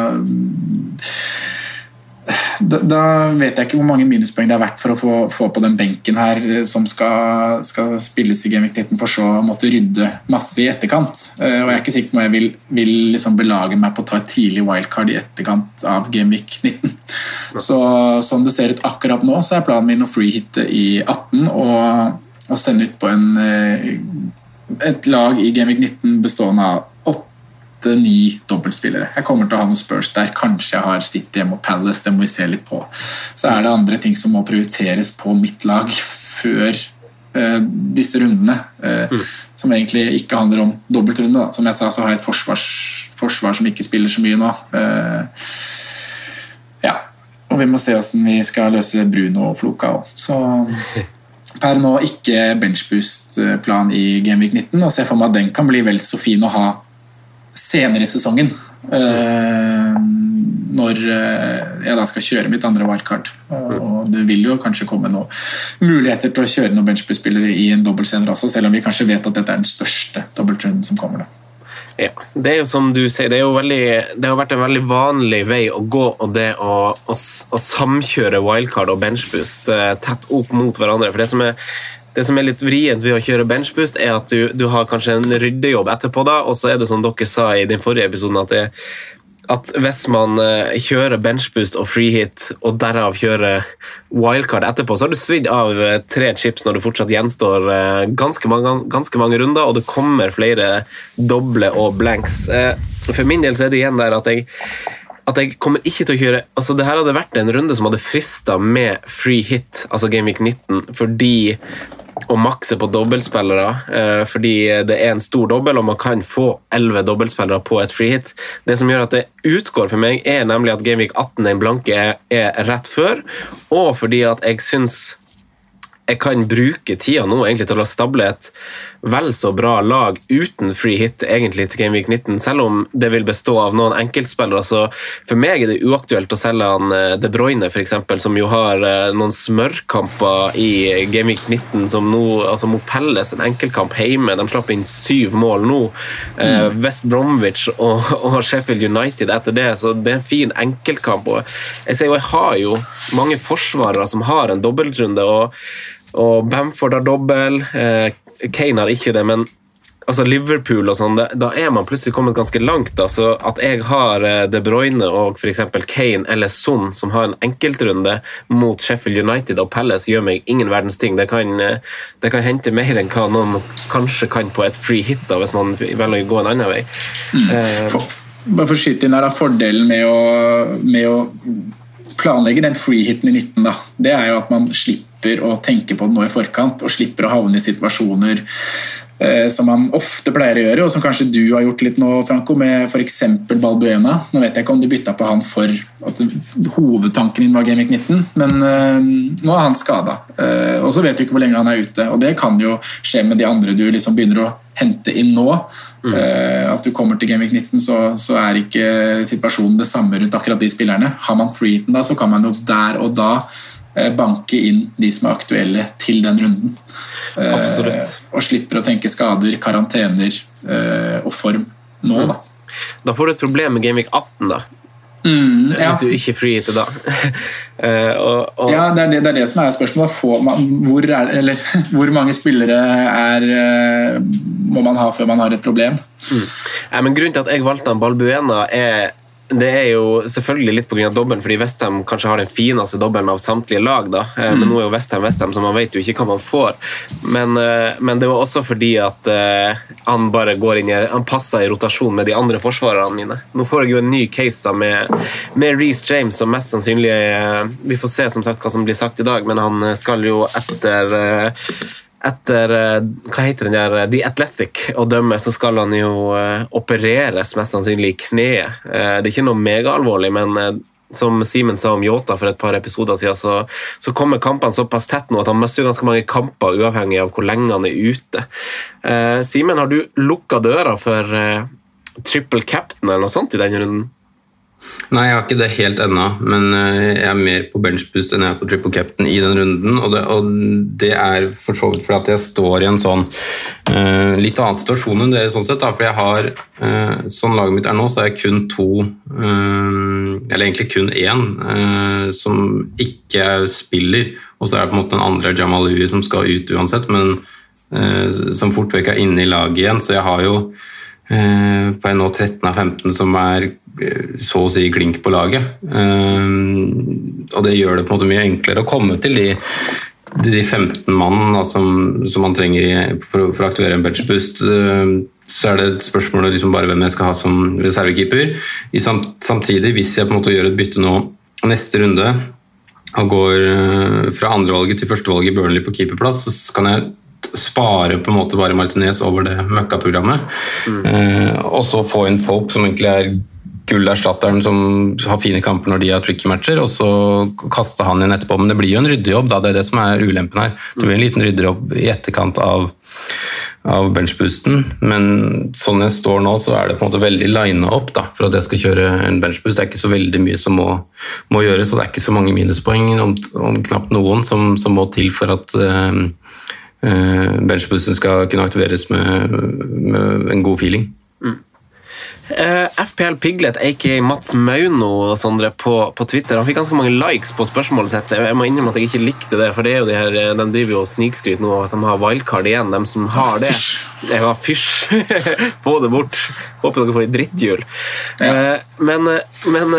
da vet jeg ikke hvor mange minuspoeng det er verdt for å få på den benken her som skal spilles i Game Week 19 for så å måtte rydde masse i etterkant, og jeg er ikke sikker på om jeg vil liksom belage meg på å ta et tidlig wildcard i etterkant av Game Week 19. Så sånn det ser ut akkurat nå så er planen min å freehitte i 18 og sende ut på et lag i Game Week 19 bestående av 8-9 dobbeltspillere. Jeg kommer til å ha noen Spurs der. Kanskje jeg har City mot Palace, det må vi se litt på. Så det andre ting som må prioriteres på mitt lag før disse rundene, som egentlig ikke handler om dobbeltrunde. Da. Som jeg sa, så har jeg et forsvar som ikke spiller så mye nå. Ja, og vi må se hvordan vi skal løse Bruno og Floka også. Så per nå ikke benchboost-plan i Game Week 19, og se for meg at den kan bli vel så fin å ha senere i sesongen når jeg da skal kjøre mitt andre wildcard, og det vil jo kanskje komme noen muligheter til å kjøre noen benchboost-spillere i en dobbeltsenere også, selv om vi kanskje vet at dette er den største dobbeltrunden som kommer da. Ja, det er jo som du sier, det har vært en veldig vanlig vei å gå, og det å samkjøre wildcard og benchboost tett opp mot hverandre, for det som er litt vrient ved å kjøre benchboost er at du har kanskje en ryddejobb etterpå da, og så er det som dere sa i din forrige episode at hvis man kjører benchboost og freehit og derav kjører wildcard etterpå, så har du svidd av 3 chips når det fortsatt gjenstår ganske mange runder, og det kommer flere doble og blanks. For min del så er det igjen der at jeg kommer ikke til å kjøre, altså det her hadde vært en runde som hadde fristet med free hit, altså Game Week 19, fordi å makse på dobbeltspillere, fordi det er en stor dobbel, og man kan få 11 dobbeltspillere på et free hit. Det som gjør at det utgår for meg er nemlig at Game Week 18 den blanke er rett før, og fordi at jeg synes jeg kan bruke tida nå egentlig til å stable et vel så bra lag uten free hit egentlig til Game Week 19, selv om det vil bestå av noen enkeltspillere. Så for meg er det uaktuelt å selge han De Bruyne for eksempel, som jo har noen smørkamper i Game Week 19 som nå, altså mot Palace, en enkeltkamp hjemme, de slapp inn 7 mål nå, West Bromwich og Sheffield United etter det, så det er en fin enkeltkamp, og jeg har jo mange forsvarere som har en dobbeltrunde, og Bamford har dobbel, Kane har ikke det, men altså Liverpool og sånn, da er man plutselig kommet ganske langt da, så at jeg har De Bruyne og for eksempel Kane eller Son som har en enkeltrunde mot Sheffield United og Palace gjør meg ingen verdens ting. Det kan hente mer enn hva noen kanskje kan på et free hit da, hvis man velger å gå en annen vei. Bare for å skyte inn her da, fordelen med å planlegge den free-hitten i 19 da, det er jo at man slipper å tenke på det nå i forkant, og slipper å havne i situasjoner som man ofte pleier å gjøre, og som kanskje du har gjort litt nå, Franco, med for eksempel Balbuena. Nå vet jeg ikke om du byttet på han for at hovedtanken din var Game Week 19, men nå er han skadet, og så vet du ikke hvor lenge han er ute, og det kan jo skje med de andre du liksom begynner å hente inn nå. At du kommer til Game Week 19, så er ikke situasjonen det samme rundt akkurat de spillerne. Har man free-hitten da, så kan man jo der og da banke inn de som er aktuelle til den runden. Og slipper å tenke skader, karantener og form nå da. Da får du et problem med Game Week 18 da. Ja. Hvis du ikke free-hitter da. Ja, det er det som er spørsmålet. Hvor mange spillere må man ha før man har et problem? Ja, men grunnen til at jeg valgte en Balbuena det er jo selvfølgelig litt på grunn av dobbelen, fordi West Ham kanskje har den fineste dobbelen av samtlige lag da, men nå er jo West Ham, så man vet jo ikke hva man får, men det var også fordi at han bare går inn han passer i rotasjon med de andre forsvarerne mine. Nå får jeg jo en ny case da med Reece James, som mest sannsynlig vi får se som sagt hva som blir sagt i dag, men han skal jo etter etter, hva heter den der, The Athletic å dømme, så skal han jo opereres mest sannsynlig i kneet. Det ikke noe mega alvorlig, men som Simen sa om Jota for et par episoder siden, så kommer kampene såpass tett nå at han mister ganske mange kamper uavhengig av hvor lenge han ute. Simen, har du lukket døra for triple captain eller noe sånt i denne runden? Nei, jeg har ikke det helt ennå, men jeg mer på benchboost enn jeg på triple captain i den runden, og det for så vidt fordi at jeg står i en sånn litt annen situasjon enn dere sånn sett, da, for jeg har, sånn laget mitt nå, så har jeg kun 2, eller egentlig kun 1, som ikke spiller, og så det på en måte den andre Jamal Louis som skal ut uansett, men som fort vekk inne i laget igjen, så jeg har jo på en nå 13 av 15 som så å si klink på laget, og det gjør det på en måte mye enklere å komme til de 15 mann da, som man trenger for å aktivere en benchboost. Så det et spørsmål liksom bare hvem jeg skal ha som reservekeeper. Samtidig, hvis jeg på en måte gjør et bytte nå neste runde og går fra andrevalget til førstevalget i Burnley på keeperplass, så kan jeg spare på en måte bare Martinez over det møkka-programmet, og så få inn Pope, som egentlig gullerstatteren som har fine kamper når de har tricky matcher, og så kaste han inn etterpå. Men det blir jo en ryddejobb, da. Det det som ulempen her. Det blir en liten ryddejobb i etterkant av benchboosten, men sånn jeg står nå, så det på en måte veldig line opp da, for at jeg skal kjøre en benchboost. Det ikke så veldig mye som må gjøres, og det ikke så mange minuspoeng, om knapt noen, som må til for at benchboosten skal kunne aktiveres med en god feeling. FPL Piglet, a.k.a. Mats Mauno Sondre, på Twitter. Han fikk ganske mange likes på spørsmålet sitt. Jeg må innrømme at jeg ikke likte det, for det jo de her, de driver jo og snikskryt nå at de har wildcard igjen, de som har det. Jeg har fysj. Få det bort. Håper dere får et dritthjul. Ja. Men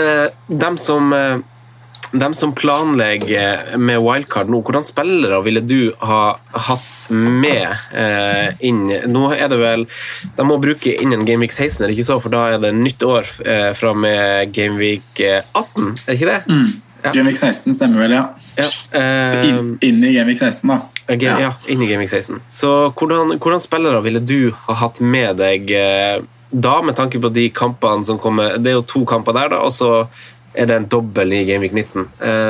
de som planlegger med wildcard nå, hvordan spillere ville du ha hatt med inn? Nå det vel, de må bruke innen Gameweek 16, det ikke så? For da det nytt år fra med Gameweek 18, det ikke det? Ja. Gameweek 16 stemmer vel, ja. Så inn i Gameweek 16 da. Ja, inn i Gameweek 16. Så hvordan spillere ville du ha hatt med deg da, med tanke på de kampene som kommer? Det jo 2 kamper der da, og så det en dobbel i Gameweek 19.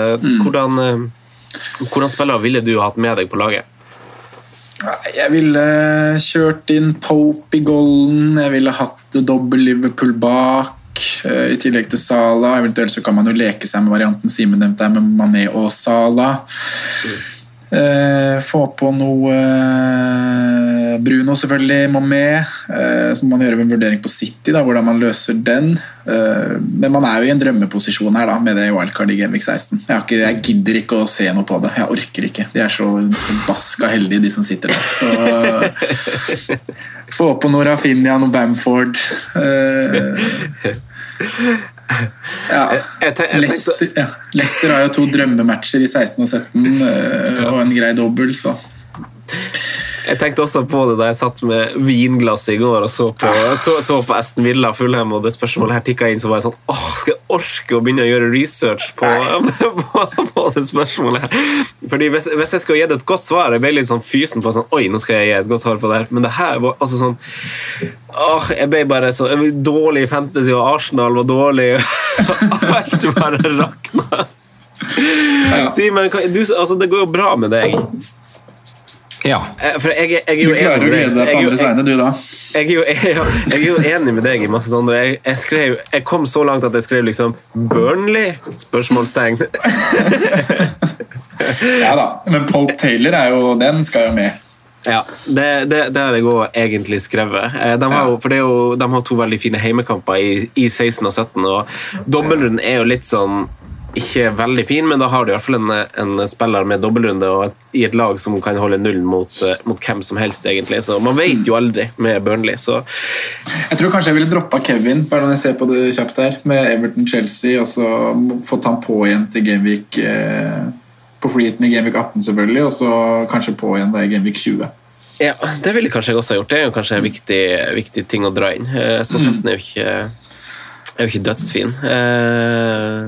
Hvordan spillere ville du hatt med deg på laget? Jeg ville kjørt inn Pope i golden, jeg ville hatt dobbel Liverpool bak, i tillegg til Salah. Eventuelt så kan man jo leke seg med varianten Simen nevnte med Mané og Salah. Få på noe Bruno selvfølgelig må med, så må man gjøre en vurdering på City da, hvordan man løser den, men man jo i en drømmeposisjon her da, med det wildcard i Gameweek 16. Jeg gidder ikke å se noe på det, jeg orker ikke, de så baska heldige de som sitter der, så få på noe Rafinha, noe Bamford, ja, Leicester har jo 2 drømmematcher i 16 og 17 og en grei dobbel, så jeg tenkte også på det da jeg satt med vinglass i går og så på Aston Villa Fulham, og det spørsmålet her tikket inn, så var jeg sånn, skal jeg orke å begynne å gjøre research på det spørsmålet her? Fordi hvis jeg skulle gi det et godt svar, jeg ble litt sånn fysen på sånn, nå skal jeg gi et godt svar på det her, men det her var altså sånn, jeg ble bare så dårlig i fantasy, og Arsenal var dårlig, alt bare rakna. Simen, altså det går jo bra med deg. Ja. For jeg du klarer å glede deg på andres vegne, du da. Jeg jo enig med deg i masse sånne. Jeg kom så langt at jeg skrev liksom Burnley? Spørsmålstegn. Ja da, men Pope Taylor den skal jo med. Ja, det har jeg også egentlig skrevet. De har 2 veldig fine heimekamper i 16 og 17, og dobbeltrunden jo litt sånn ikke veldig fin, men da har du i hvert fall en spiller med dobbeltrunde og i et lag som kan holde null mot hvem som helst egentlig, så man vet jo aldri med Burnley, så jeg tror kanskje jeg ville droppet Kevin, bare når jeg ser på det kjapt her, med Everton-Chelsea, og så fått han på igjen til Gameweek på freehiten i Gameweek 18 selvfølgelig, og så kanskje på igjen da i Gameweek 20. Ja, det ville kanskje jeg også ha gjort, det jo kanskje en viktig ting å dra inn, så 15 jo ikke dødsfin.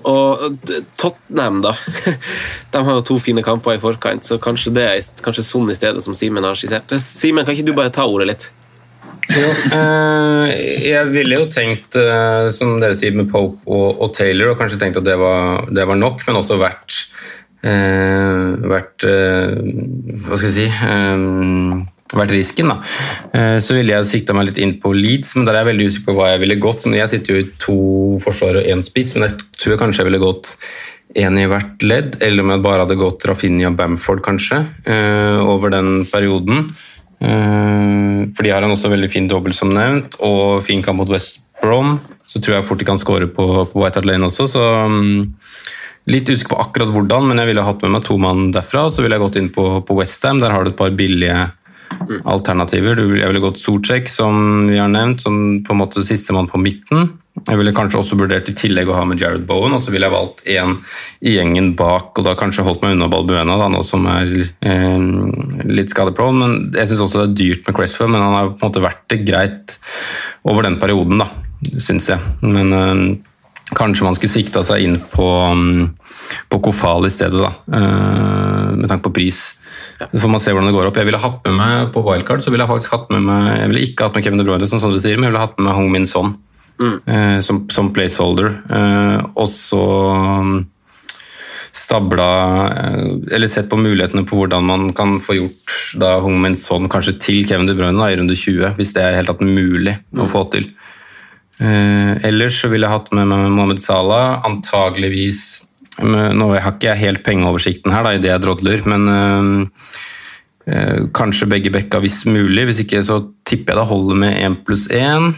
Og Tottenham da, de har jo 2 fine kamper i forkant, så kanskje det er kanskje sånn i stedet som Simen har skissert. Simen, kan ikke du bare ta ordet litt? Jo, jeg ville jo tenkt, som dere sier med Pope og Taylor, og kanskje tenkt at det var nok, men også vært hva skal jeg si, vært risken da. Så ville jeg sikta meg litt inn på Leeds, men der er jeg veldig usikker på hva jeg ville gått. Jeg sitter jo i 2 forsvar og 1 spiss, men jeg tror jeg kanskje jeg ville gått 1 i hvert ledd, eller om jeg bare hadde gått Rafinha Bamford kanskje, over den perioden. Fordi her har han også veldig fin dobbelt som nevnt, og fin kamp mot West Brom, så tror jeg fort de kan score på White Hart Lane også, så litt usikker på akkurat hvordan, men jeg ville hatt med meg 2 mann derfra, og så ville jeg gått inn på West Ham, der har du et par billige alternativer. Jeg ville gått Souček, som vi har nevnt, som på en måte siste mann på midten. Jeg ville kanskje også vurdert i tillegg å ha med Jared Bowen, og så ville jeg valgt en i gjengen bak, og da kanskje holdt meg unna Balbuena, da, nå som er litt skadeprøv, men jeg synes også det er dyrt med Cresswell, men han har på en måte vært det greit over den perioden, da, synes jeg. Men kanskje man skulle sikta seg inn på Kofal i stedet, da, med tanke på pris. Så får man se hvordan det går opp. Jeg ville hatt med meg på wildcard, så ville jeg faktisk hatt med meg, jeg ville ikke hatt med Kevin De Bruyne, som du sier, men jeg ville hatt med meg Heung-min Son som placeholder, og så stabla, eller sett på mulighetene på hvordan man kan få gjort da Heung-min Son kanskje til Kevin De Bruyne da, i runde 20, hvis det er helt tatt mulig å få til. Ellers så ville jeg hatt med meg Mohamed Salah, antageligvis, nå har ikke jeg helt pengeoversikten her da, i det jeg drodler, men kanskje begge bekka hvis mulig, hvis ikke så tipper jeg da holder med 1+1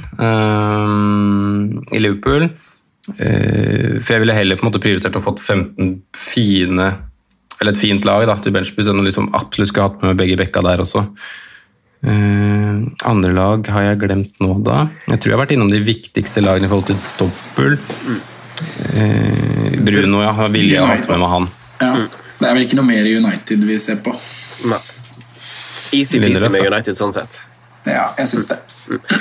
i Liverpool, for jeg ville heller på en måte prioritert å fått 15 fine, eller et fint lag da, til benchbus, enn å liksom absolutt skulle hatt med begge bekka der også. Andre lag har jeg glemt nå da. Jeg tror jeg har vært innom de viktigste lagene i forhold til dobbel. Bruno, ja, ville jeg hatt med han. Ja, det er vel ikke noe mer i United vi ser på. Nei. Easy med United sånn sett. Ja, jeg synes det.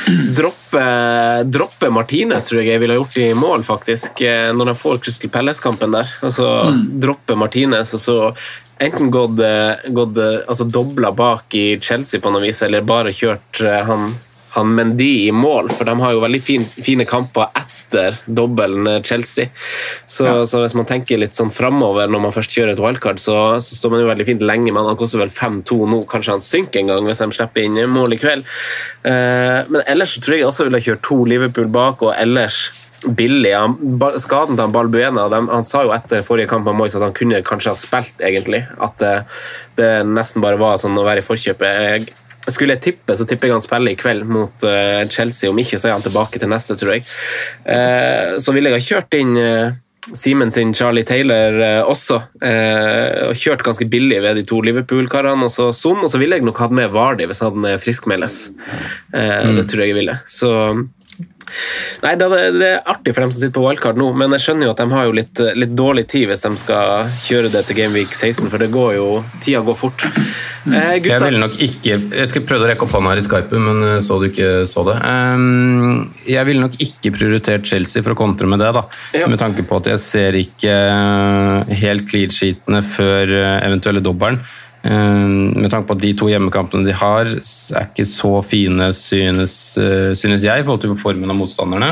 Droppe Martinez tror jeg ville ha gjort i mål faktisk, når de får Crystal Palace-kampen der. Altså droppe Martinez, og så enten gått altså dobla bak i Chelsea på noe vis, eller bare kjørt han Mendy i mål, for de har jo veldig fine kamper etter dobbelen Chelsea. Så hvis man tenker litt sånn fremover når man først kjører et wildcard, så står man jo veldig fint lenge, men han koster vel 5-2 nå, kanskje han synker en gang hvis de slipper inn mål i kveld. Men ellers så tror jeg også vil ha kjørt 2 Liverpool bak, og ellers billig. Skaden til Balbuena, han sa jo etter forrige kamp med Moyes at han kunne kanskje ha spilt egentlig, at det nesten bare var sånn å være i forkjøpet. Skulle jeg tippe, så tipper jeg han spiller i kveld mot Chelsea, om ikke så er han tilbake til neste, tror jeg. Så vil jeg ha kjørt inn Simen sin Charlie Taylor også, og kjørt ganske billig ved de 2 Liverpool-karene, og så Son, og så ville jeg nok hatt med Vardy hvis han friskmeldes. Det tror jeg ville. Så nei, det er artig for dem som sitter på wildcard nå, men jeg skjønner jo at de har jo litt dårlig tid hvis de skal kjøre det til Game Week 16, for tida går fort. Jeg ville nok ikke, jeg skal prøve å rekke opp hånda her i Skype, men så du ikke så det. Jeg ville nok ikke prioritert Chelsea for å kontre med det da, med tanke på at jeg ser ikke helt clean-sheetene før eventuelle dobbelen. Med tanke på at de 2 hjemmekampene de har er ikke så fine, synes jeg, i forhold til formen av motstanderne,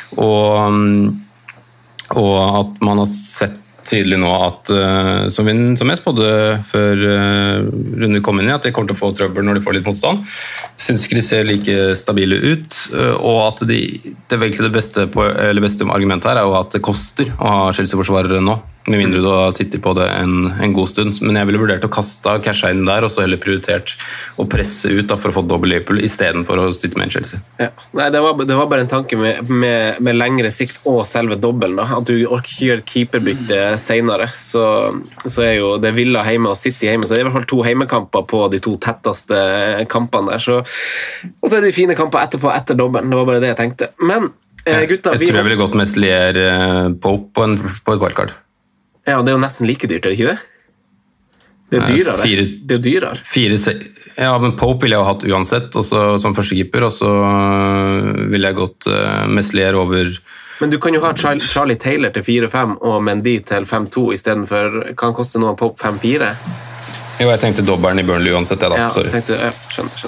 og at man har sett tydelig nå at, som jeg spådde før runden kom inn i, at de kommer til å få trøbbel når de får litt motstand. Synes ikke de ser like stabile ut, og at det beste argumentet her er jo at det koster å ha Chelsea-forsvarere nå, med mindre du har sittet på det en god stund. Men jeg ville vurdert å kaste casha inn der, og så heller prioritert å presse ut da, for å få dobbel Liverpool, i stedet for å sitte med en Chelsea. Ja. Nei, det var bare en tanke med lengre sikt og selve dobbelen, da. At du orker ikke gjøre keeperbytte senere, så er jo det Villa hjemme og City hjemme, så det er i hvert fall 2 hjemmekamper på de 2 tetteste kampene der, og så er det de fine kamper etterpå etter dobbelen. Det var bare det jeg tenkte. Men gutta, jeg tror jeg ville gått med Slier Pope på et wildcard. Ja, det er jo nesten like dyrt, er det ikke det? Det er dyrere. Ja, men Pope ville jeg ha hatt uansett, også som førstekeeper, og så ville jeg gått Meslier over. Men du kan jo ha Charlie Taylor til 4-5 og Mendy til 5-2 i stedet for, kan koste noe Pope 5-4? Jo, jeg tenkte dobbelen i Burnley uansett, jeg da. Ja, skjønner.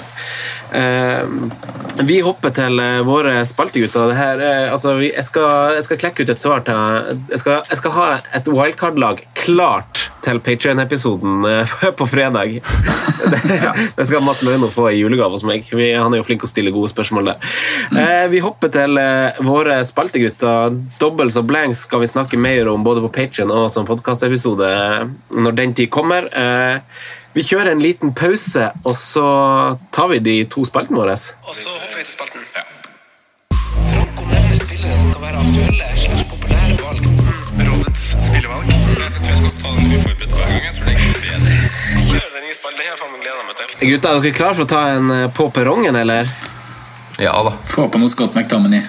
Vi hopper til våre spaltegutter. Jeg skal klekke ut et svar til jeg skal ha et wildcard-lag klart til Patreon-episoden på fredag. Det skal Mats Løgno få i julegave hos meg. Han er jo flink å stille gode spørsmål der. Vi hopper til våre spaltegutter. Dobbelt så blank skal vi snakke mer om både på Patreon og som podcast-episode når den tid kommer. Vi kjører en liten pause, og så tar vi de 2 spaltene våre. Og så hopper vi til spalten. Ja. Franco nevner spillere som kan være aktuelle/populære valg. Rådets spillevalg. Jeg skal ta den uforberedt hver gang. Jeg tror det er bedre. Kjør den nye spalten. Det her får vi glede meg til. Gutta, er dere klare for å ta en på perrongen, eller? Ja da. Få på noe Scott McTominay.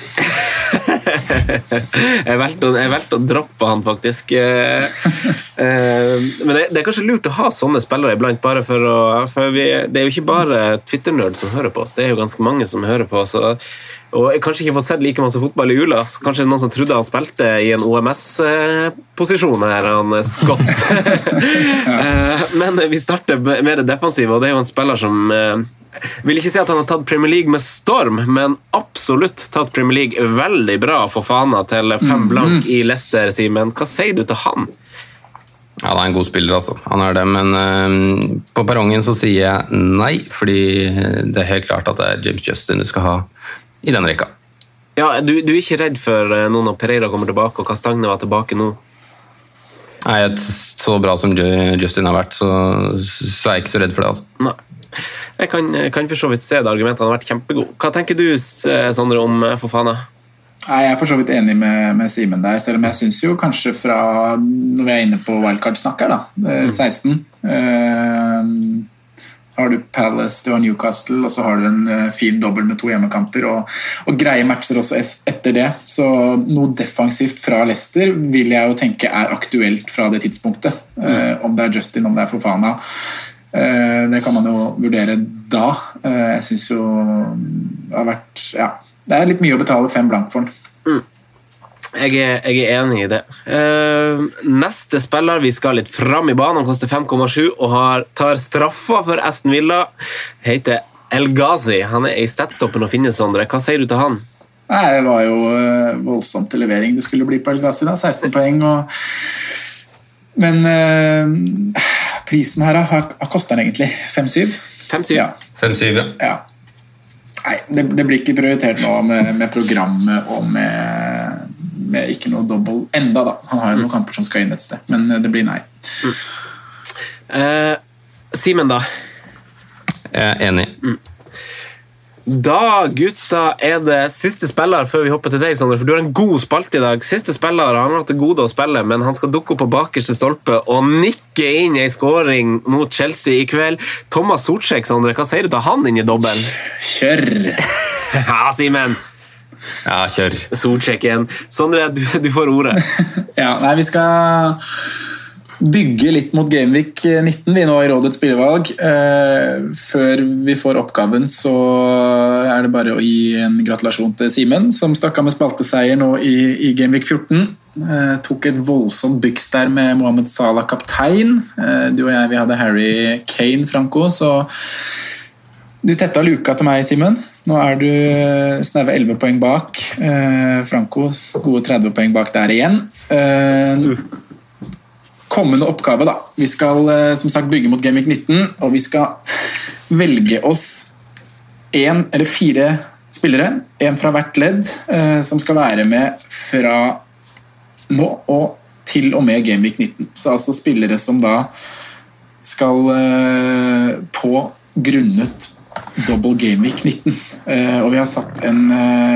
Jeg valgte å droppe han faktisk. Men det er kanskje lurt å ha sånne spillere iblant, bare for det er jo ikke bare Twitter-nerd som hører på oss, det er jo ganske mange som hører på oss, og jeg kanskje ikke får sett like masse fotball i jula, så kanskje noen som trodde han spilte i en OMS-posisjon her, han Scott. Men vi starter med det defensive, og det er jo en spiller som vil ikke si at han har tatt Premier League med storm, men absolutt tatt Premier League veldig bra for Fana til 5 blank i Leicester, Simen. Hva sier du til han? Ja, det er en god spiller, altså. Han er det, men på perrongen så sier jeg nei, fordi det er helt klart at det er James Justin du skal ha i den rekka. Ja, du er ikke redd for nå når Pereira kommer tilbake, og Castagne var tilbake nå? Nei, så bra som Justin har vært, så er jeg ikke så redd for det, altså. Nei. Jeg kan for så vidt se det argumentet, han har vært kjempegod. Hva tenker du, Sondre, om Fofana? Nei, jeg er for så vidt enig med Simen der, selv om jeg synes jo kanskje fra, når vi er inne på wildcard-snakk her da, 16, har du Palace, du har Newcastle, og så har du en fin dobbelt med 2 hjemmekamper, og greie matcher også etter det, så noe defensivt fra Leicester vil jeg jo tenke er aktuelt fra det tidspunktet, om det er Justin, om det er Fofana. Det kan man jo vurdere da. Jeg synes jo det har vært, ja, det er litt mye å betale 5 blank for den. Jeg er enig i det. Neste spiller, vi skal litt fram i banen, han koster 5,7 og tar straffa for Aston Villa, heter El Ghazi. Han er i statstoppen og finnes, Sondre. Hva sier du til han? Nei, det var jo voldsomt til levering det skulle bli på El Ghazi da, 16 poeng men prisen her har kostet den egentlig 5,7. 5,7? Ja. 5,7, ja. Nei, det blir ikke prioritert nå med programmet og med ikke noe dobbel enda da. Han har jo noen kamper som skal inn et sted, men det blir nei. Simen da? Jeg er enig. Da, gutta, er det siste spiller før vi hopper til deg, Sondre, for du har en god spalte i dag. Siste spiller, han har hatt det gode å spille, men han skal dukke opp på bakerste stolpe og nikke inn i scoring mot Chelsea i kveld. Thomas Sortsek, Sondre, hva sier du til han inn i dobbel? Kjør! Ja, Simen. Ja, kjør. Sortsek igjen. Sondre, du får ordet. Ja, nei, vi skal bygge litt mot Gameweek 19 vi nå i rådets spillevalg. Før vi får oppgaven så er det bare å gi en gratulasjon til Simen som stakk av med spalteseier nå i Gameweek 14. Tok et voldsomt byks der med Mohamed Salah kaptein. Du og jeg, vi hadde Harry Kane, Franco, så du tetta luka til meg, Simen. Nå er du sneve 11 poeng bak. Franco, gode 30 poeng bak der igjen. Kommende oppgave da. Vi skal som sagt bygge mot Gameweek 19, og vi skal velge oss 1 eller 4 spillere, en fra hvert ledd, som skal være med fra nå og til og med Gameweek 19. Så altså spillere som da skal på grunnet Double Gameweek 19, og vi har satt en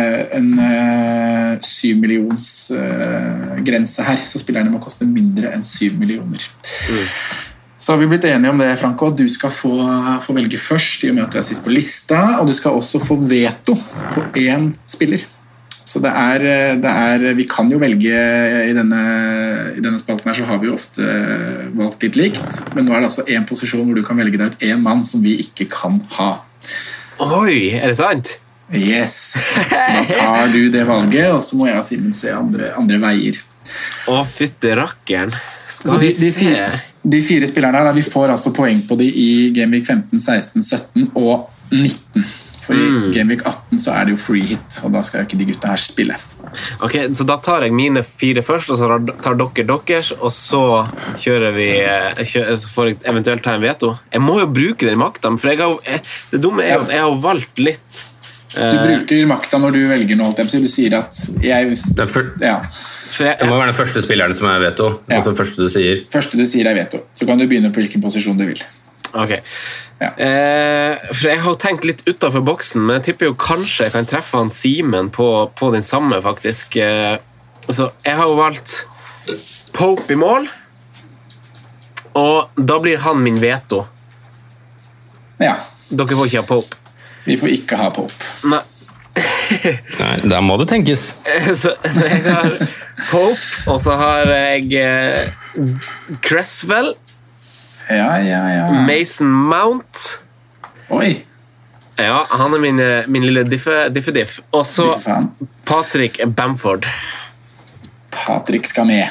7 millions grense her, så spillerne må koste mindre enn 7 millioner. Så har vi blitt enige om det, Franco, at du skal få velge først, i og med at du er sist på lista, og du skal også få veto på 1 spiller. Så det er vi kan jo velge i denne spalten her, så har vi jo ofte valgt litt likt, men nå er det altså en posisjon hvor du kan velge deg ut en mann som vi ikke kan ha. Oi, er det sant? Yes, så da tar du det valget, og så må jeg og Simen se andre veier. Fytte rakkeren. Så de fire spillerne her, vi får altså poeng på de i Gameweek 15, 16, 17 og 19. For i Gameweek 18 så er det jo free hit, og da skal jo ikke de gutta her spille. Ok, så da tar jeg mine 4 først, og så tar dere deres, og så kjører vi, så får jeg eventuelt ta en veto. Jeg må jo bruke den makta, for det dumme er jo at jeg har valgt litt. Du bruker makta når du velger noe, du sier at jeg... Det må være den første spilleren som er veto, altså første du sier. Første du sier er veto, så kan du begynne på hvilken posisjon du vil. Ok. For jeg har tenkt litt utenfor boksen, men jeg tipper jo kanskje jeg kan treffe han Simen på den samme, faktisk. Så jeg har jo valgt Pope i mål, og da blir han min veto. Ja. Dere får ikke ha Pope. Vi får ikke ha Pope. Nei. Nei, da må det tenkes. Så jeg har Pope, og så har jeg Cresswell. Ja. Mason Mount. Oi. Ja, han er min lille diffediff. Og så Patrick Bamford. Patrick skal med.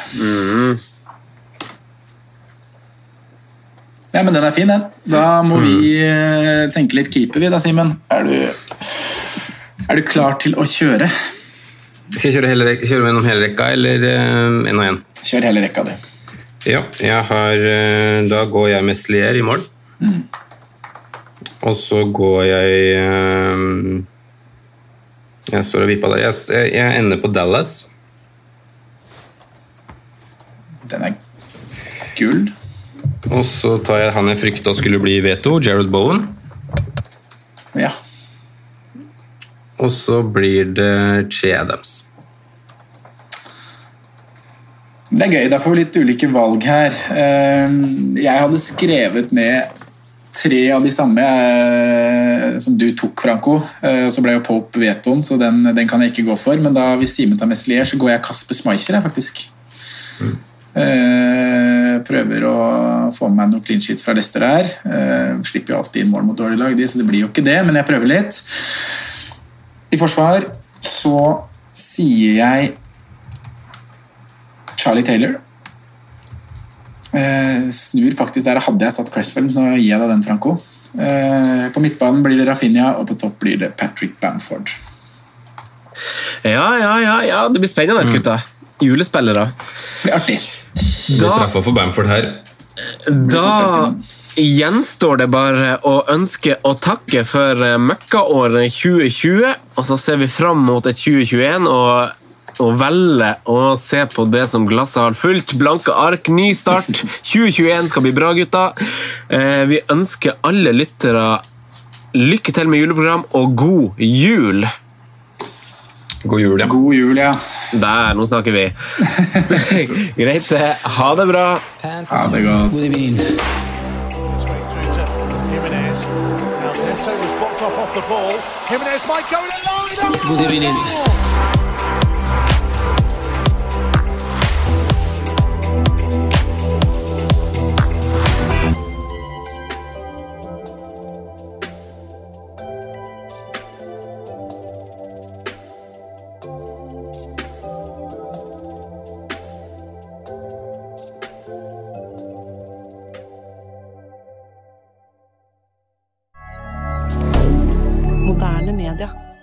Ja, men den er fin, den. Da må vi tenke litt keeper vi da, Simen. Er du klar til å kjøre? Skal jeg kjøre gjennom hele rekka, eller en og en? Kjør hele rekka, du. Ja, da går jeg med Slier i mål. Og så går jeg står og vipper der. Jeg ender på Dallas. Den er gull. Og så tar jeg han jeg fryktet skulle bli veto, Jared Bowen. Ja. Og så blir det Che Adams. Det er gøy, da får vi litt ulike valg her. Jeg hadde skrevet ned 3 av de samme som du tok, Franco. Så ble jo Pope vetoen, så den kan jeg ikke gå for. Men da hvis Simen tar Meslier, så går jeg Kasper Schmeichel, faktisk. Prøver å få med meg noen clean sheets fra Leicester der. Slipper jo alltid inn mål mot dårlig lag, så det blir jo ikke det, men jeg prøver litt. I forsvar så sier jeg Charlie Taylor. Snur faktisk der hadde jeg satt Cresswell, nå gir jeg deg den, Franco. På midtbanen blir det Rafinha, og på topp blir det Patrick Bamford. Ja, det blir spennende, gutta. Julespillere. Det blir artig. Vi treffer for Bamford her. Da gjenstår det bare å ønske og takke for møkkaåret 2020, og så ser vi fram mot et 2021, og velge å se på det som glasset har fullt, blanke ark, ny start. 2021 skal bli bra, gutta. Vi ønsker alle lyttere lykke til med juleprogram, og god jul. God jul, ja. God jul, ja. Der, nå snakker vi. Greit, ha det bra. Ha det godt. God evening. God evening. Moderne media.